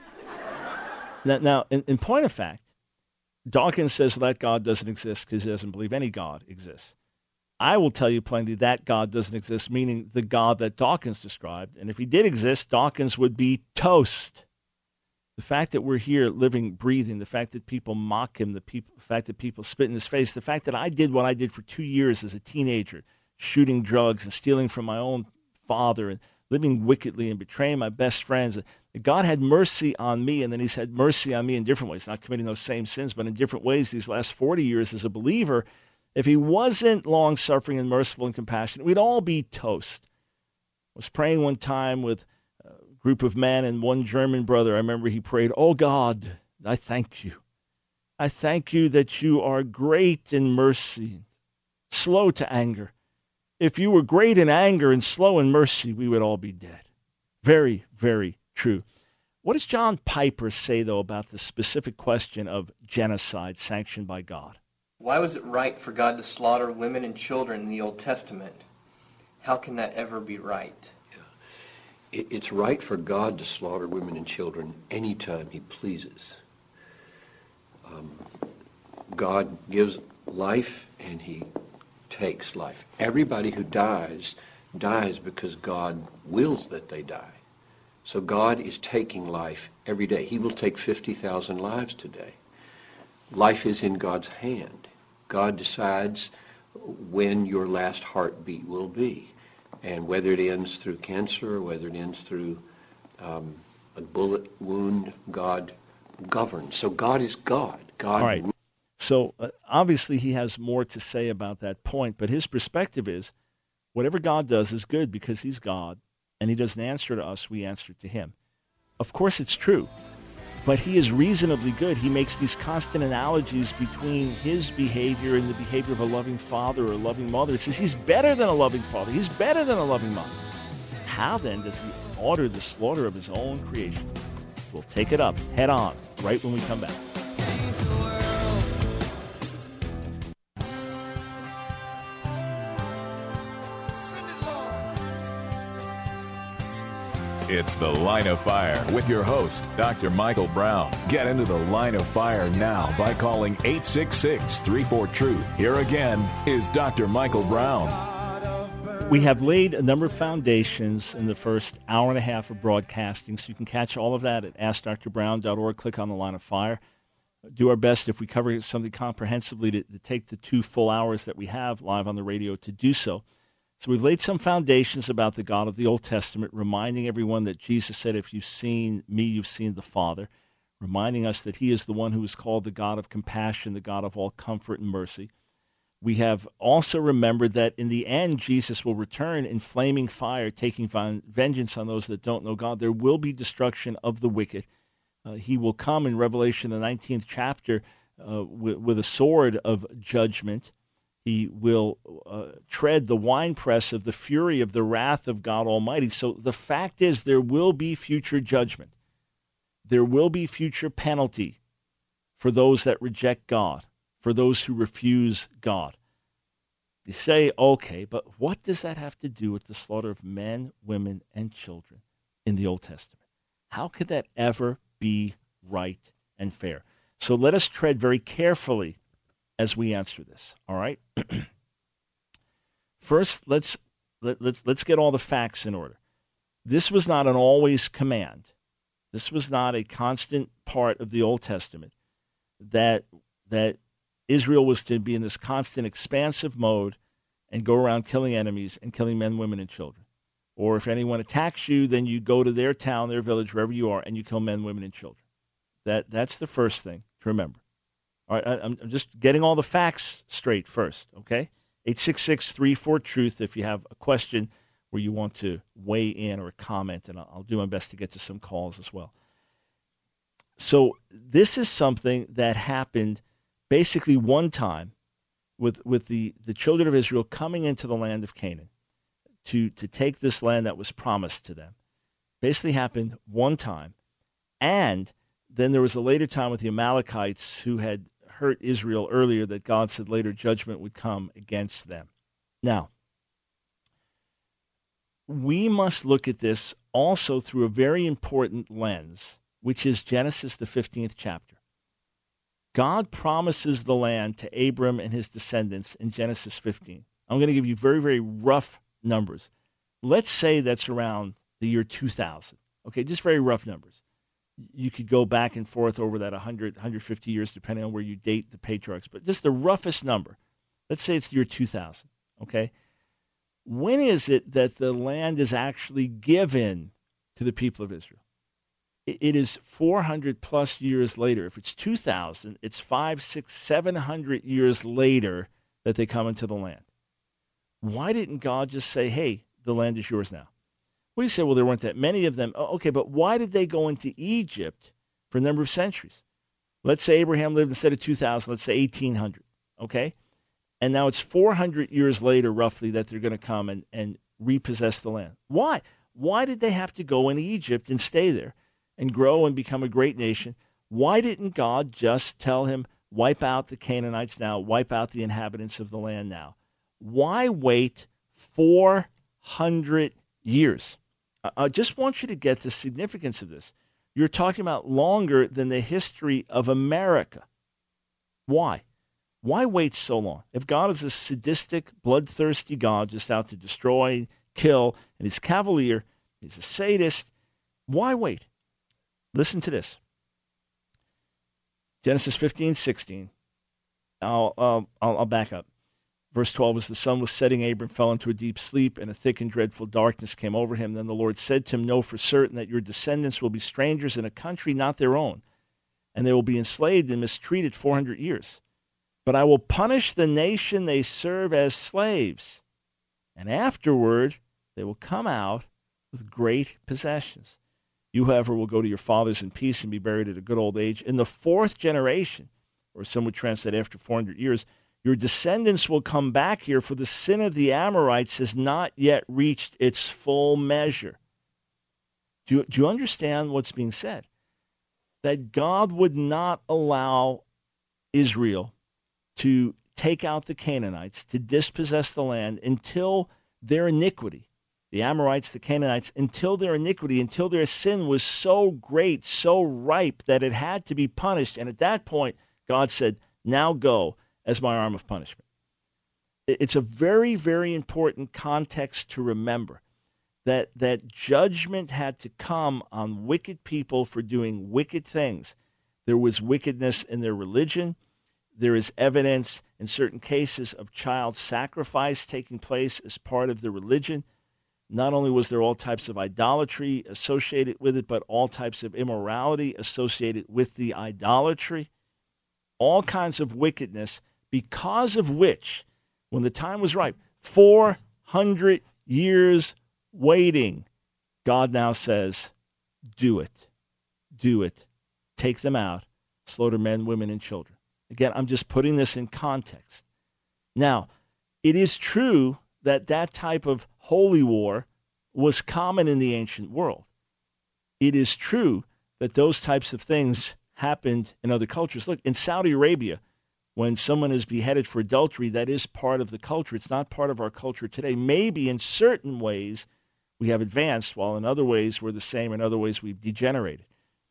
Now, in point of fact, Dawkins says that God doesn't exist because he doesn't believe any God exists. I will tell you plainly that God doesn't exist, meaning the God that Dawkins described. And if he did exist, Dawkins would be toast. The fact that we're here living, breathing, the fact that people mock him, the fact that people spit in his face, the fact that I did what I did for 2 years as a teenager, shooting drugs and stealing from my own father and living wickedly and betraying my best friends. God had mercy on me, and then he's had mercy on me in different ways, not committing those same sins, but in different ways these last 40 years as a believer. If he wasn't long-suffering and merciful and compassionate, we'd all be toast. I was praying one time with a group of men and one German brother. I remember he prayed, "Oh God, I thank you. I thank you that you are great in mercy, slow to anger. If you were great in anger and slow in mercy, we would all be dead." Very, very true. What does John Piper say, though, about the specific question of genocide sanctioned by God? Why was it right for God to slaughter women and children in the Old Testament? How can that ever be right? It's right for God to slaughter women and children anytime he pleases. God gives life and he takes life. Everybody who dies because God wills that they die. So God is taking life every day. He will take 50,000 lives today. Life is in God's hand. God decides when your last heartbeat will be. And whether it ends through cancer or whether it ends through a bullet wound, God governs. So God is God. God. All right. So obviously he has more to say about that point, but his perspective is whatever God does is good because he's God, and he doesn't answer to us, we answer to him. Of course it's true, but he is reasonably good. He makes these constant analogies between his behavior and the behavior of a loving father or a loving mother. He says he's better than a loving father. He's better than a loving mother. How then does he order the slaughter of his own creation? We'll take it up head on right when we come back. It's The Line of Fire with your host, Dr. Michael Brown. Get into the Line of Fire now by calling 866-34-TRUTH. Here again is Dr. Michael Brown. We have laid a number of foundations in the first hour and a half of broadcasting, so you can catch all of that at AskDrBrown.org. Click on the Line of Fire. Do our best, if we cover something comprehensively, to take the 2 full hours that we have live on the radio to do so. So we've laid some foundations about the God of the Old Testament, reminding everyone that Jesus said, if you've seen me, you've seen the Father, reminding us that he is the one who is called the God of compassion, the God of all comfort and mercy. We have also remembered that in the end, Jesus will return in flaming fire, taking vengeance on those that don't know God. There will be destruction of the wicked. He will come in Revelation, the 19th chapter, with a sword of judgment. He will tread the winepress of the fury of the wrath of God Almighty. So the fact is, there will be future judgment. There will be future penalty for those that reject God, for those who refuse God. You say, okay, but what does that have to do with the slaughter of men, women, and children in the Old Testament? How could that ever be right and fair? So let us tread very carefully as we answer this, all right? First, let's get all the facts in order. This was not an always command. This was not a constant part of the Old Testament that Israel was to be in this constant expansive mode and go around killing enemies and killing men, women, and children. Or if anyone attacks you, then you go to their town, their village, wherever you are, and you kill men, women, and children. That's the first thing to remember. All right, I'm just getting all the facts straight first, okay? 866-34-TRUTH if you have a question where you want to weigh in or comment, and I'll do my best to get to some calls as well. So this is something that happened basically one time with the children of Israel coming into the land of Canaan to take this land that was promised to them. Basically happened one time. And then there was a later time with the Amalekites who had hurt Israel earlier that God said later judgment would come against them. Now, we must look at this also through a very important lens, which is Genesis, the 15th chapter. God promises the land to Abram and his descendants in Genesis 15. I'm going to give you very, very rough numbers. Let's say that's around the year 2000. Okay, just very rough numbers. You could go back and forth over that 100, 150 years, depending on where you date the patriarchs. But just the roughest number. Let's say it's the year 2000. Okay? When is it that the land is actually given to the people of Israel? It is 400 plus years later. If it's 2000, it's 500, 600, 700 years later that they come into the land. Why didn't God just say, hey, the land is yours now? We say, well, there weren't that many of them. Okay, but why did they go into Egypt for a number of centuries? Let's say Abraham lived instead of 2000, let's say 1800, okay? And now it's 400 years later, roughly, that they're going to come and repossess the land. Why? Why did they have to go into Egypt and stay there and grow and become a great nation? Why didn't God just tell him, wipe out the Canaanites now, wipe out the inhabitants of the land now? Why wait 400 years? I just want you to get the significance of this. You're talking about longer than the history of America. Why? Why wait so long? If God is a sadistic, bloodthirsty God just out to destroy, kill, and he's cavalier, he's a sadist, why wait? Listen to this. Genesis 15:16. I'll back up. Verse 12, as the sun was setting, Abram fell into a deep sleep, and a thick and dreadful darkness came over him. Then the Lord said to him, know for certain that your descendants will be strangers in a country not their own, and they will be enslaved and mistreated 400 years. But I will punish the nation they serve as slaves, and afterward they will come out with great possessions. You, however, will go to your fathers in peace and be buried at a good old age. In the 4th generation, or some would translate after 400 years, your descendants will come back here, for the sin of the Amorites has not yet reached its full measure. Do you understand what's being said? That God would not allow Israel to take out the Canaanites, to dispossess the land until their iniquity, the Amorites, the Canaanites, until their iniquity, until their sin was so great, so ripe that it had to be punished. And at that point, God said, now go as my arm of punishment. It's a very, very important context to remember that judgment had to come on wicked people for doing wicked things. There was wickedness in their religion. There is evidence in certain cases of child sacrifice taking place as part of the religion. Not only was there all types of idolatry associated with it, but all types of immorality associated with the idolatry. All kinds of wickedness, because of which, when the time was ripe, 400 years waiting, God now says, do it. Do it. Take them out. Slaughter men, women, and children. Again, I'm just putting this in context. Now, it is true that that type of holy war was common in the ancient world. It is true that those types of things happened in other cultures. Look, in Saudi Arabia, when someone is beheaded for adultery, that is part of the culture. It's not part of our culture today. Maybe in certain ways we have advanced, while in other ways we're the same, in other ways we've degenerated.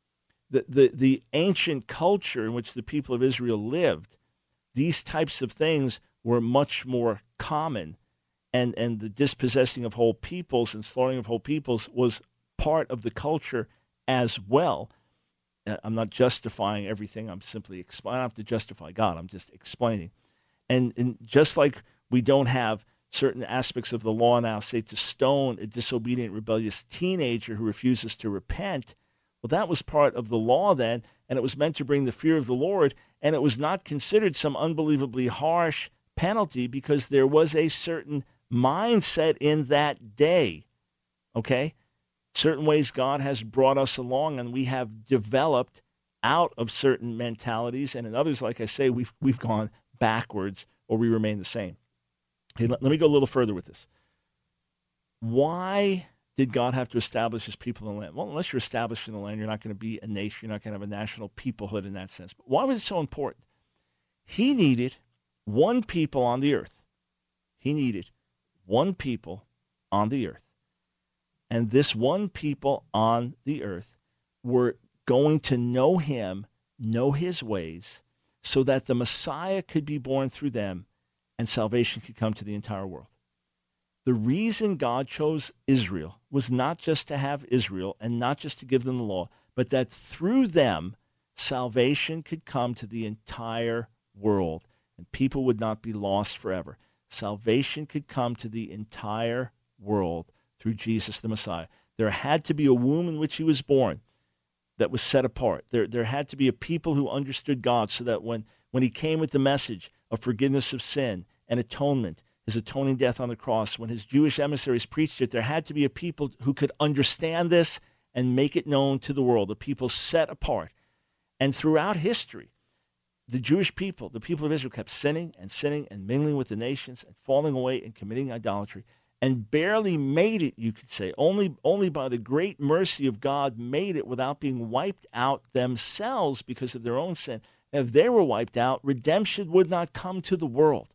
The ancient culture in which the people of Israel lived, these types of things were much more common, and the dispossessing of whole peoples and slaughtering of whole peoples was part of the culture as well. I'm not justifying everything. I'm simply explaining. I don't have to justify God. I'm just explaining. And just like we don't have certain aspects of the law now, say to stone a disobedient, rebellious teenager who refuses to repent, well, that was part of the law then, and it was meant to bring the fear of the Lord, and it was not considered some unbelievably harsh penalty because there was a certain mindset in that day, okay? Certain ways God has brought us along, and we have developed out of certain mentalities, and in others, like I say, we've gone backwards or we remain the same. Okay, let me go a little further with this. Why did God have to establish his people in the land? Well, unless you're established in the land, you're not going to be a nation. You're not going to have a national peoplehood in that sense. But why was it so important? He needed one people on the earth. He needed one people on the earth. And this one people on the earth were going to know him, know his ways, so that the Messiah could be born through them and salvation could come to the entire world. The reason God chose Israel was not just to have Israel and not just to give them the law, but that through them, salvation could come to the entire world and people would not be lost forever. Salvation could come to the entire world through Jesus the Messiah. There had to be a womb in which he was born that was set apart. There had to be a people who understood God so that when he came with the message of forgiveness of sin and atonement, his atoning death on the cross, when his Jewish emissaries preached it, there had to be a people who could understand this and make it known to the world, a people set apart. And throughout history, the Jewish people, the people of Israel, kept sinning and mingling with the nations and falling away and committing idolatry and barely made it, you could say. Only by the great mercy of God made it without being wiped out themselves because of their own sin. If they were wiped out, redemption would not come to the world.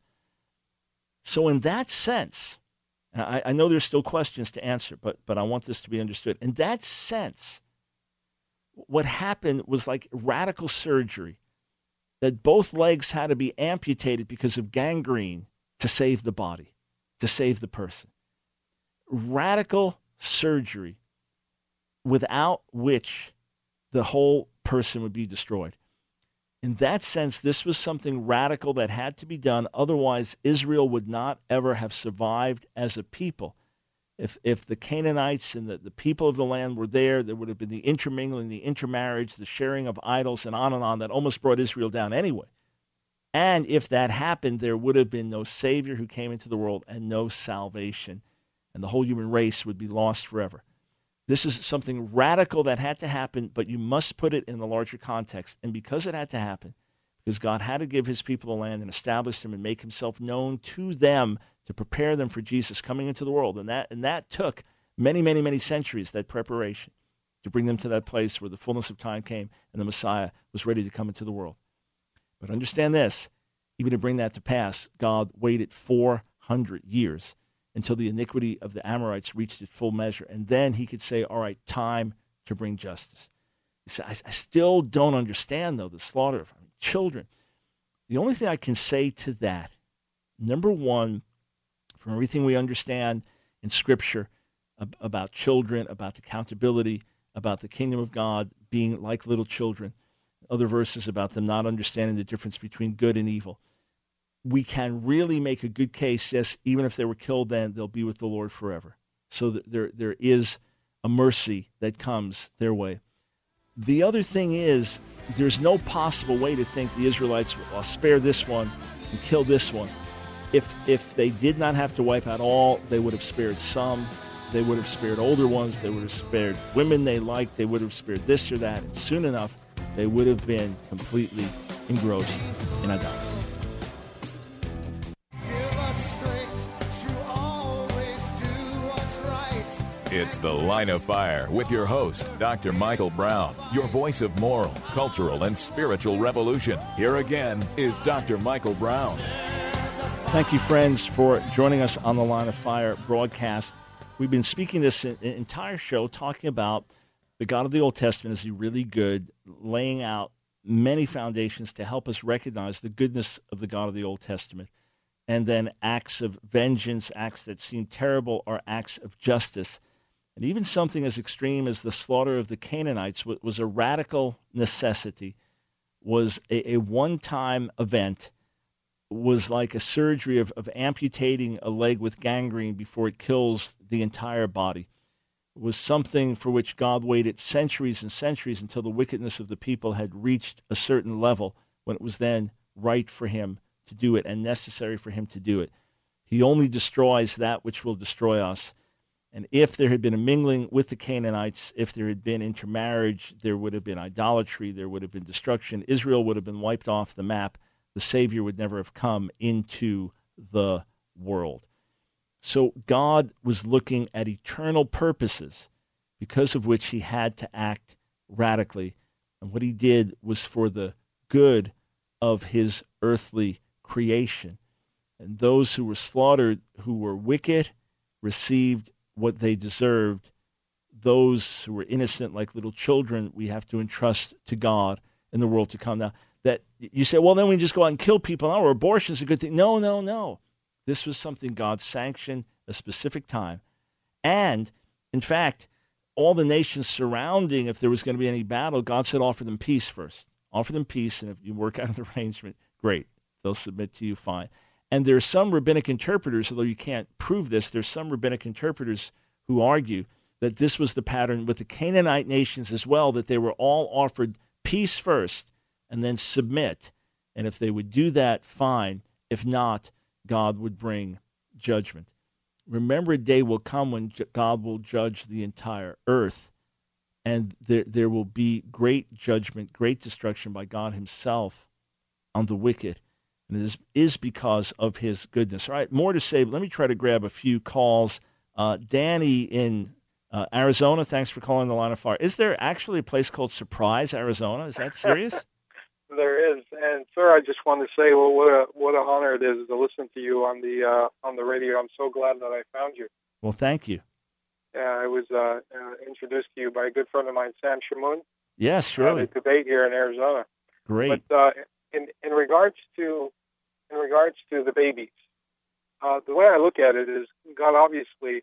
So in that sense, I know there's still questions to answer, but I want this to be understood. In that sense, what happened was like radical surgery, that both legs had to be amputated because of gangrene to save the body, to save the person. Radical surgery without which the whole person would be destroyed. In that sense, this was something radical that had to be done. Otherwise, Israel would not ever have survived as a people. If the Canaanites and the people of the land were there would have been the intermingling, the intermarriage, the sharing of idols, and on that almost brought Israel down anyway. And if that happened, there would have been no Savior who came into the world and no salvation. And the whole human race would be lost forever. This is something radical that had to happen, but you must put it in the larger context. And because it had to happen, because God had to give his people the land and establish them and make himself known to them to prepare them for Jesus coming into the world. And that took many, many, many centuries, that preparation, to bring them to that place where the fullness of time came and the Messiah was ready to come into the world. But understand this, even to bring that to pass, God waited 400 years. until the iniquity of the Amorites reached its full measure. And then he could say, all right, time to bring justice. He said, I still don't understand, though, the slaughter of children. The only thing I can say to that, number one, from everything we understand in Scripture about children, about accountability, about the kingdom of God being like little children, other verses about them not understanding the difference between good and evil, we can really make a good case, yes, even if they were killed then, they'll be with the Lord forever. So that there is a mercy that comes their way. The other thing is, there's no possible way to think the Israelites will spare this one and kill this one. If they did not have to wipe out all, they would have spared some. They would have spared older ones. They would have spared women they liked. They would have spared this or that. And soon enough, they would have been completely engrossed in idolatry. It's The Line of Fire with your host, Dr. Michael Brown, your voice of moral, cultural, and spiritual revolution. Here again is Dr. Michael Brown. Thank you, friends, for joining us on the Line of Fire broadcast. We've been speaking this entire show, talking about the God of the Old Testament. Is he really good? Laying out many foundations to help us recognize the goodness of the God of the Old Testament. And then acts of vengeance, acts that seem terrible, are acts of justice. And even something as extreme as the slaughter of the Canaanites was a radical necessity, was a one-time event, was like a surgery of amputating a leg with gangrene before it kills the entire body. It was something for which God waited centuries and centuries until the wickedness of the people had reached a certain level, when it was then right for him to do it and necessary for him to do it. He only destroys that which will destroy us. And if there had been a mingling with the Canaanites, if there had been intermarriage, there would have been idolatry, there would have been destruction. Israel would have been wiped off the map. The Savior would never have come into the world. So God was looking at eternal purposes, because of which he had to act radically. And what he did was for the good of his earthly creation. And those who were slaughtered, who were wicked, received what they deserved. Those who were innocent, like little children, we have to entrust to God in the world to come. Now, that you say, well, then we just go out and kill people, or abortion's a good thing. No. This was something God sanctioned, a specific time. And, in fact, all the nations surrounding, if there was going to be any battle, God said, offer them peace first. Offer them peace, and if you work out an arrangement, great. They'll submit to you, fine. And there are some rabbinic interpreters, although you can't prove this, there's some rabbinic interpreters who argue that this was the pattern with the Canaanite nations as well, that they were all offered peace first and then submit. And if they would do that, fine. If not, God would bring judgment. Remember, a day will come when God will judge the entire earth, and there will be great judgment, great destruction by God himself on the wicked. And this is because of his goodness. All right, more to say, but let me try to grab a few calls. Danny in Arizona, thanks for calling the Line of Fire. Is there actually a place called Surprise, Arizona? Is that serious? There is. And, sir, I just wanted to say, well, what an honor it is to listen to you on the radio. I'm so glad that I found you. Well, thank you. I was introduced to you by a good friend of mine, Sam Shamoun. Yes, surely. At a debate here in Arizona. Great. But in regards to the babies, the way I look at it is God obviously,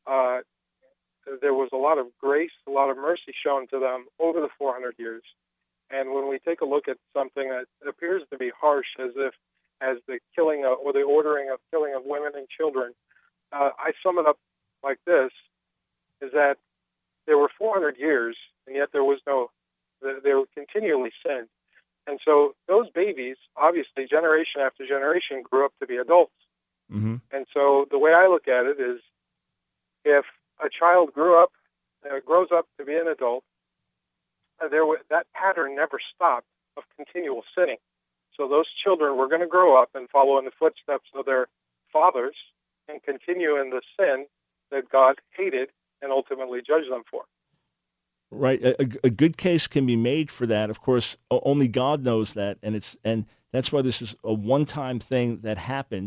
there was a lot of grace, a lot of mercy shown to them over the 400 years. And when we take a look at something that appears to be harsh, as the killing or the ordering of killing of women and children, I sum it up like this: is that there were 400 years, and yet they were continually sinned. And so those babies, obviously, generation after generation, grew up to be adults. Mm-hmm. And so the way I look at it is, if a child grows up to be an adult, that pattern never stopped of continual sinning. So those children were going to grow up and follow in the footsteps of their fathers and continue in the sin that God hated and ultimately judged them for. Right, a good case can be made for that. Of course, only God knows that, and that's why this is a one-time thing that happened,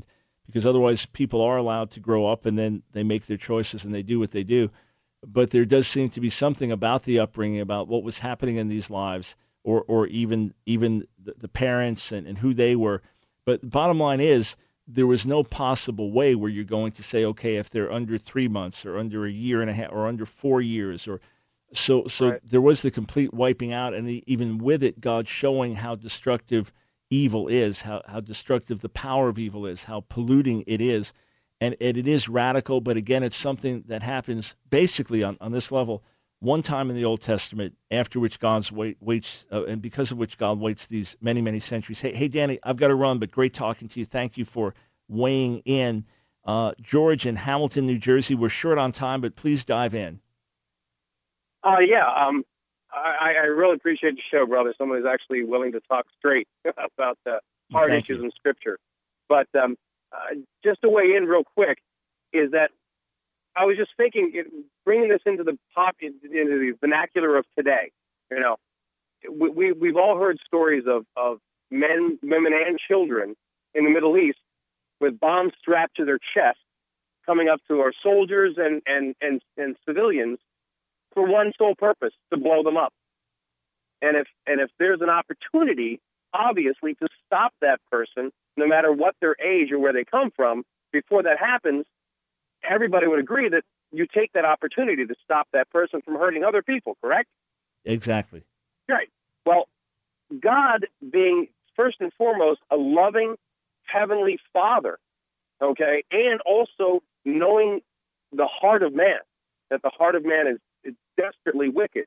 because otherwise people are allowed to grow up and then they make their choices and they do what they do. But there does seem to be something about the upbringing, about what was happening in these lives, or even the parents and who they were. But the bottom line is, there was no possible way where you're going to say, okay, if they're under 3 months or under a year and a half or under 4 years, or so right. There was the complete wiping out, and even with it, God showing how destructive evil is, how destructive the power of evil is, how polluting it is. And it is radical, but again, it's something that happens basically on this level one time in the Old Testament, after which God's waits, and because of which God waits these many, many centuries. Hey, Danny, I've got to run, but great talking to you. Thank you for weighing in. George in Hamilton, New Jersey, we're short on time, but please dive in. I really appreciate the show, brother. Someone who's actually willing to talk straight about the hard issues in Scripture. But just to weigh in real quick is that I was just thinking, bringing this into the vernacular of today. You know, we've all heard stories of men, women, and children in the Middle East with bombs strapped to their chest, coming up to our soldiers and civilians for one sole purpose: to blow them up. And if there's an opportunity, obviously, to stop that person, no matter what their age or where they come from, before that happens, everybody would agree that you take that opportunity to stop that person from hurting other people, correct? Exactly. Right. Well, God being first and foremost a loving heavenly Father, okay, and also knowing the heart of man, that the heart of man is desperately wicked.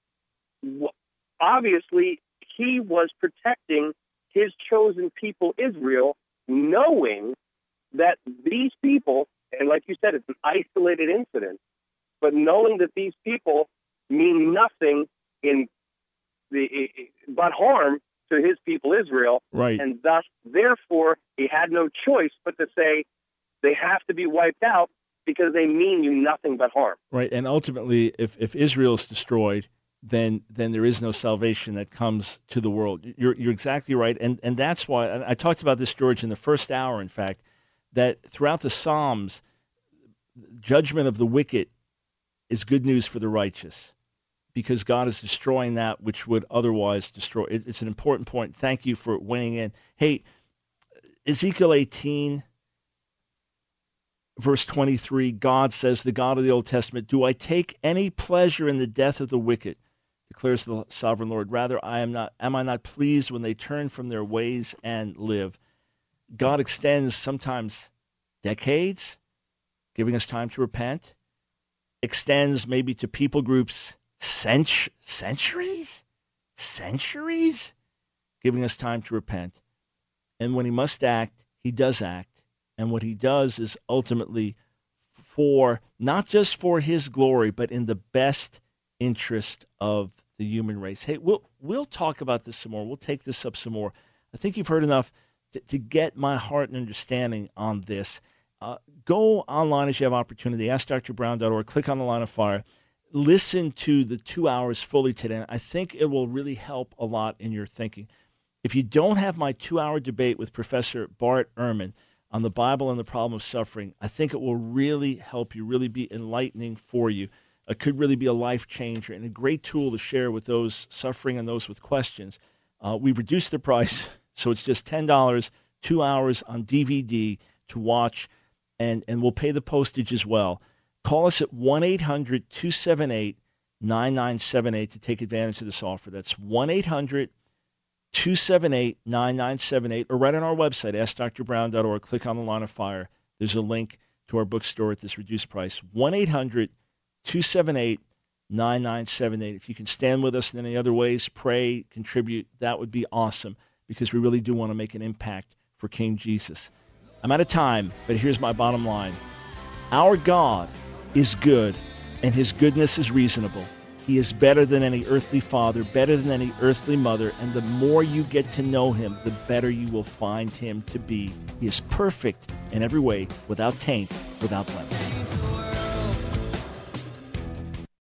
Obviously, he was protecting his chosen people, Israel, knowing that these people, and like you said, it's an isolated incident, but knowing that these people mean nothing but harm to his people, Israel, right. And thus, therefore, he had no choice but to say they have to be wiped out because they mean you nothing but harm. Right, and ultimately, if Israel is destroyed, then there is no salvation that comes to the world. You're exactly right, and that's why I talked about this, George, in the first hour, in fact, that throughout the Psalms, judgment of the wicked is good news for the righteous, because God is destroying that which would otherwise destroy. It's an important point. Thank you for weighing in. Hey, Ezekiel 18, verse 23, God says, the God of the Old Testament, "Do I take any pleasure in the death of the wicked? Declares the sovereign Lord. Rather, am I not pleased when they turn from their ways and live?" God extends sometimes decades, giving us time to repent, extends maybe to people groups centuries, giving us time to repent. And when he must act, he does act. And what he does is ultimately for, not just for his glory, but in the best interest of the human race. Hey, we'll talk about this some more. We'll take this up some more. I think you've heard enough to get my heart and understanding on this. Go online as you have opportunity, AskDrBrown.org, click on the Line of Fire. Listen to the 2 hours fully today. I think it will really help a lot in your thinking. If you don't have my 2-hour debate with Professor Bart Ehrman on the Bible and the problem of suffering, I think it will really help you, really be enlightening for you. It could really be a life changer and a great tool to share with those suffering and those with questions. We've reduced the price, so it's just $10, 2 hours on DVD to watch, and we'll pay the postage as well. Call us at 1-800-278-9978 to take advantage of this offer. That's 1-800-278-9978, or right on our website, AskDrBrown.org. Click on the Line of Fire. There's a link to our bookstore at this reduced price. 1-800-278-9978. If you can stand with us in any other ways, pray, contribute, that would be awesome, because we really do want to make an impact for King Jesus. I'm out of time, but here's my bottom line. Our God is good, and his goodness is reasonable. He is better than any earthly father, better than any earthly mother, and the more you get to know him, the better you will find him to be. He is perfect in every way, without taint, without blemish.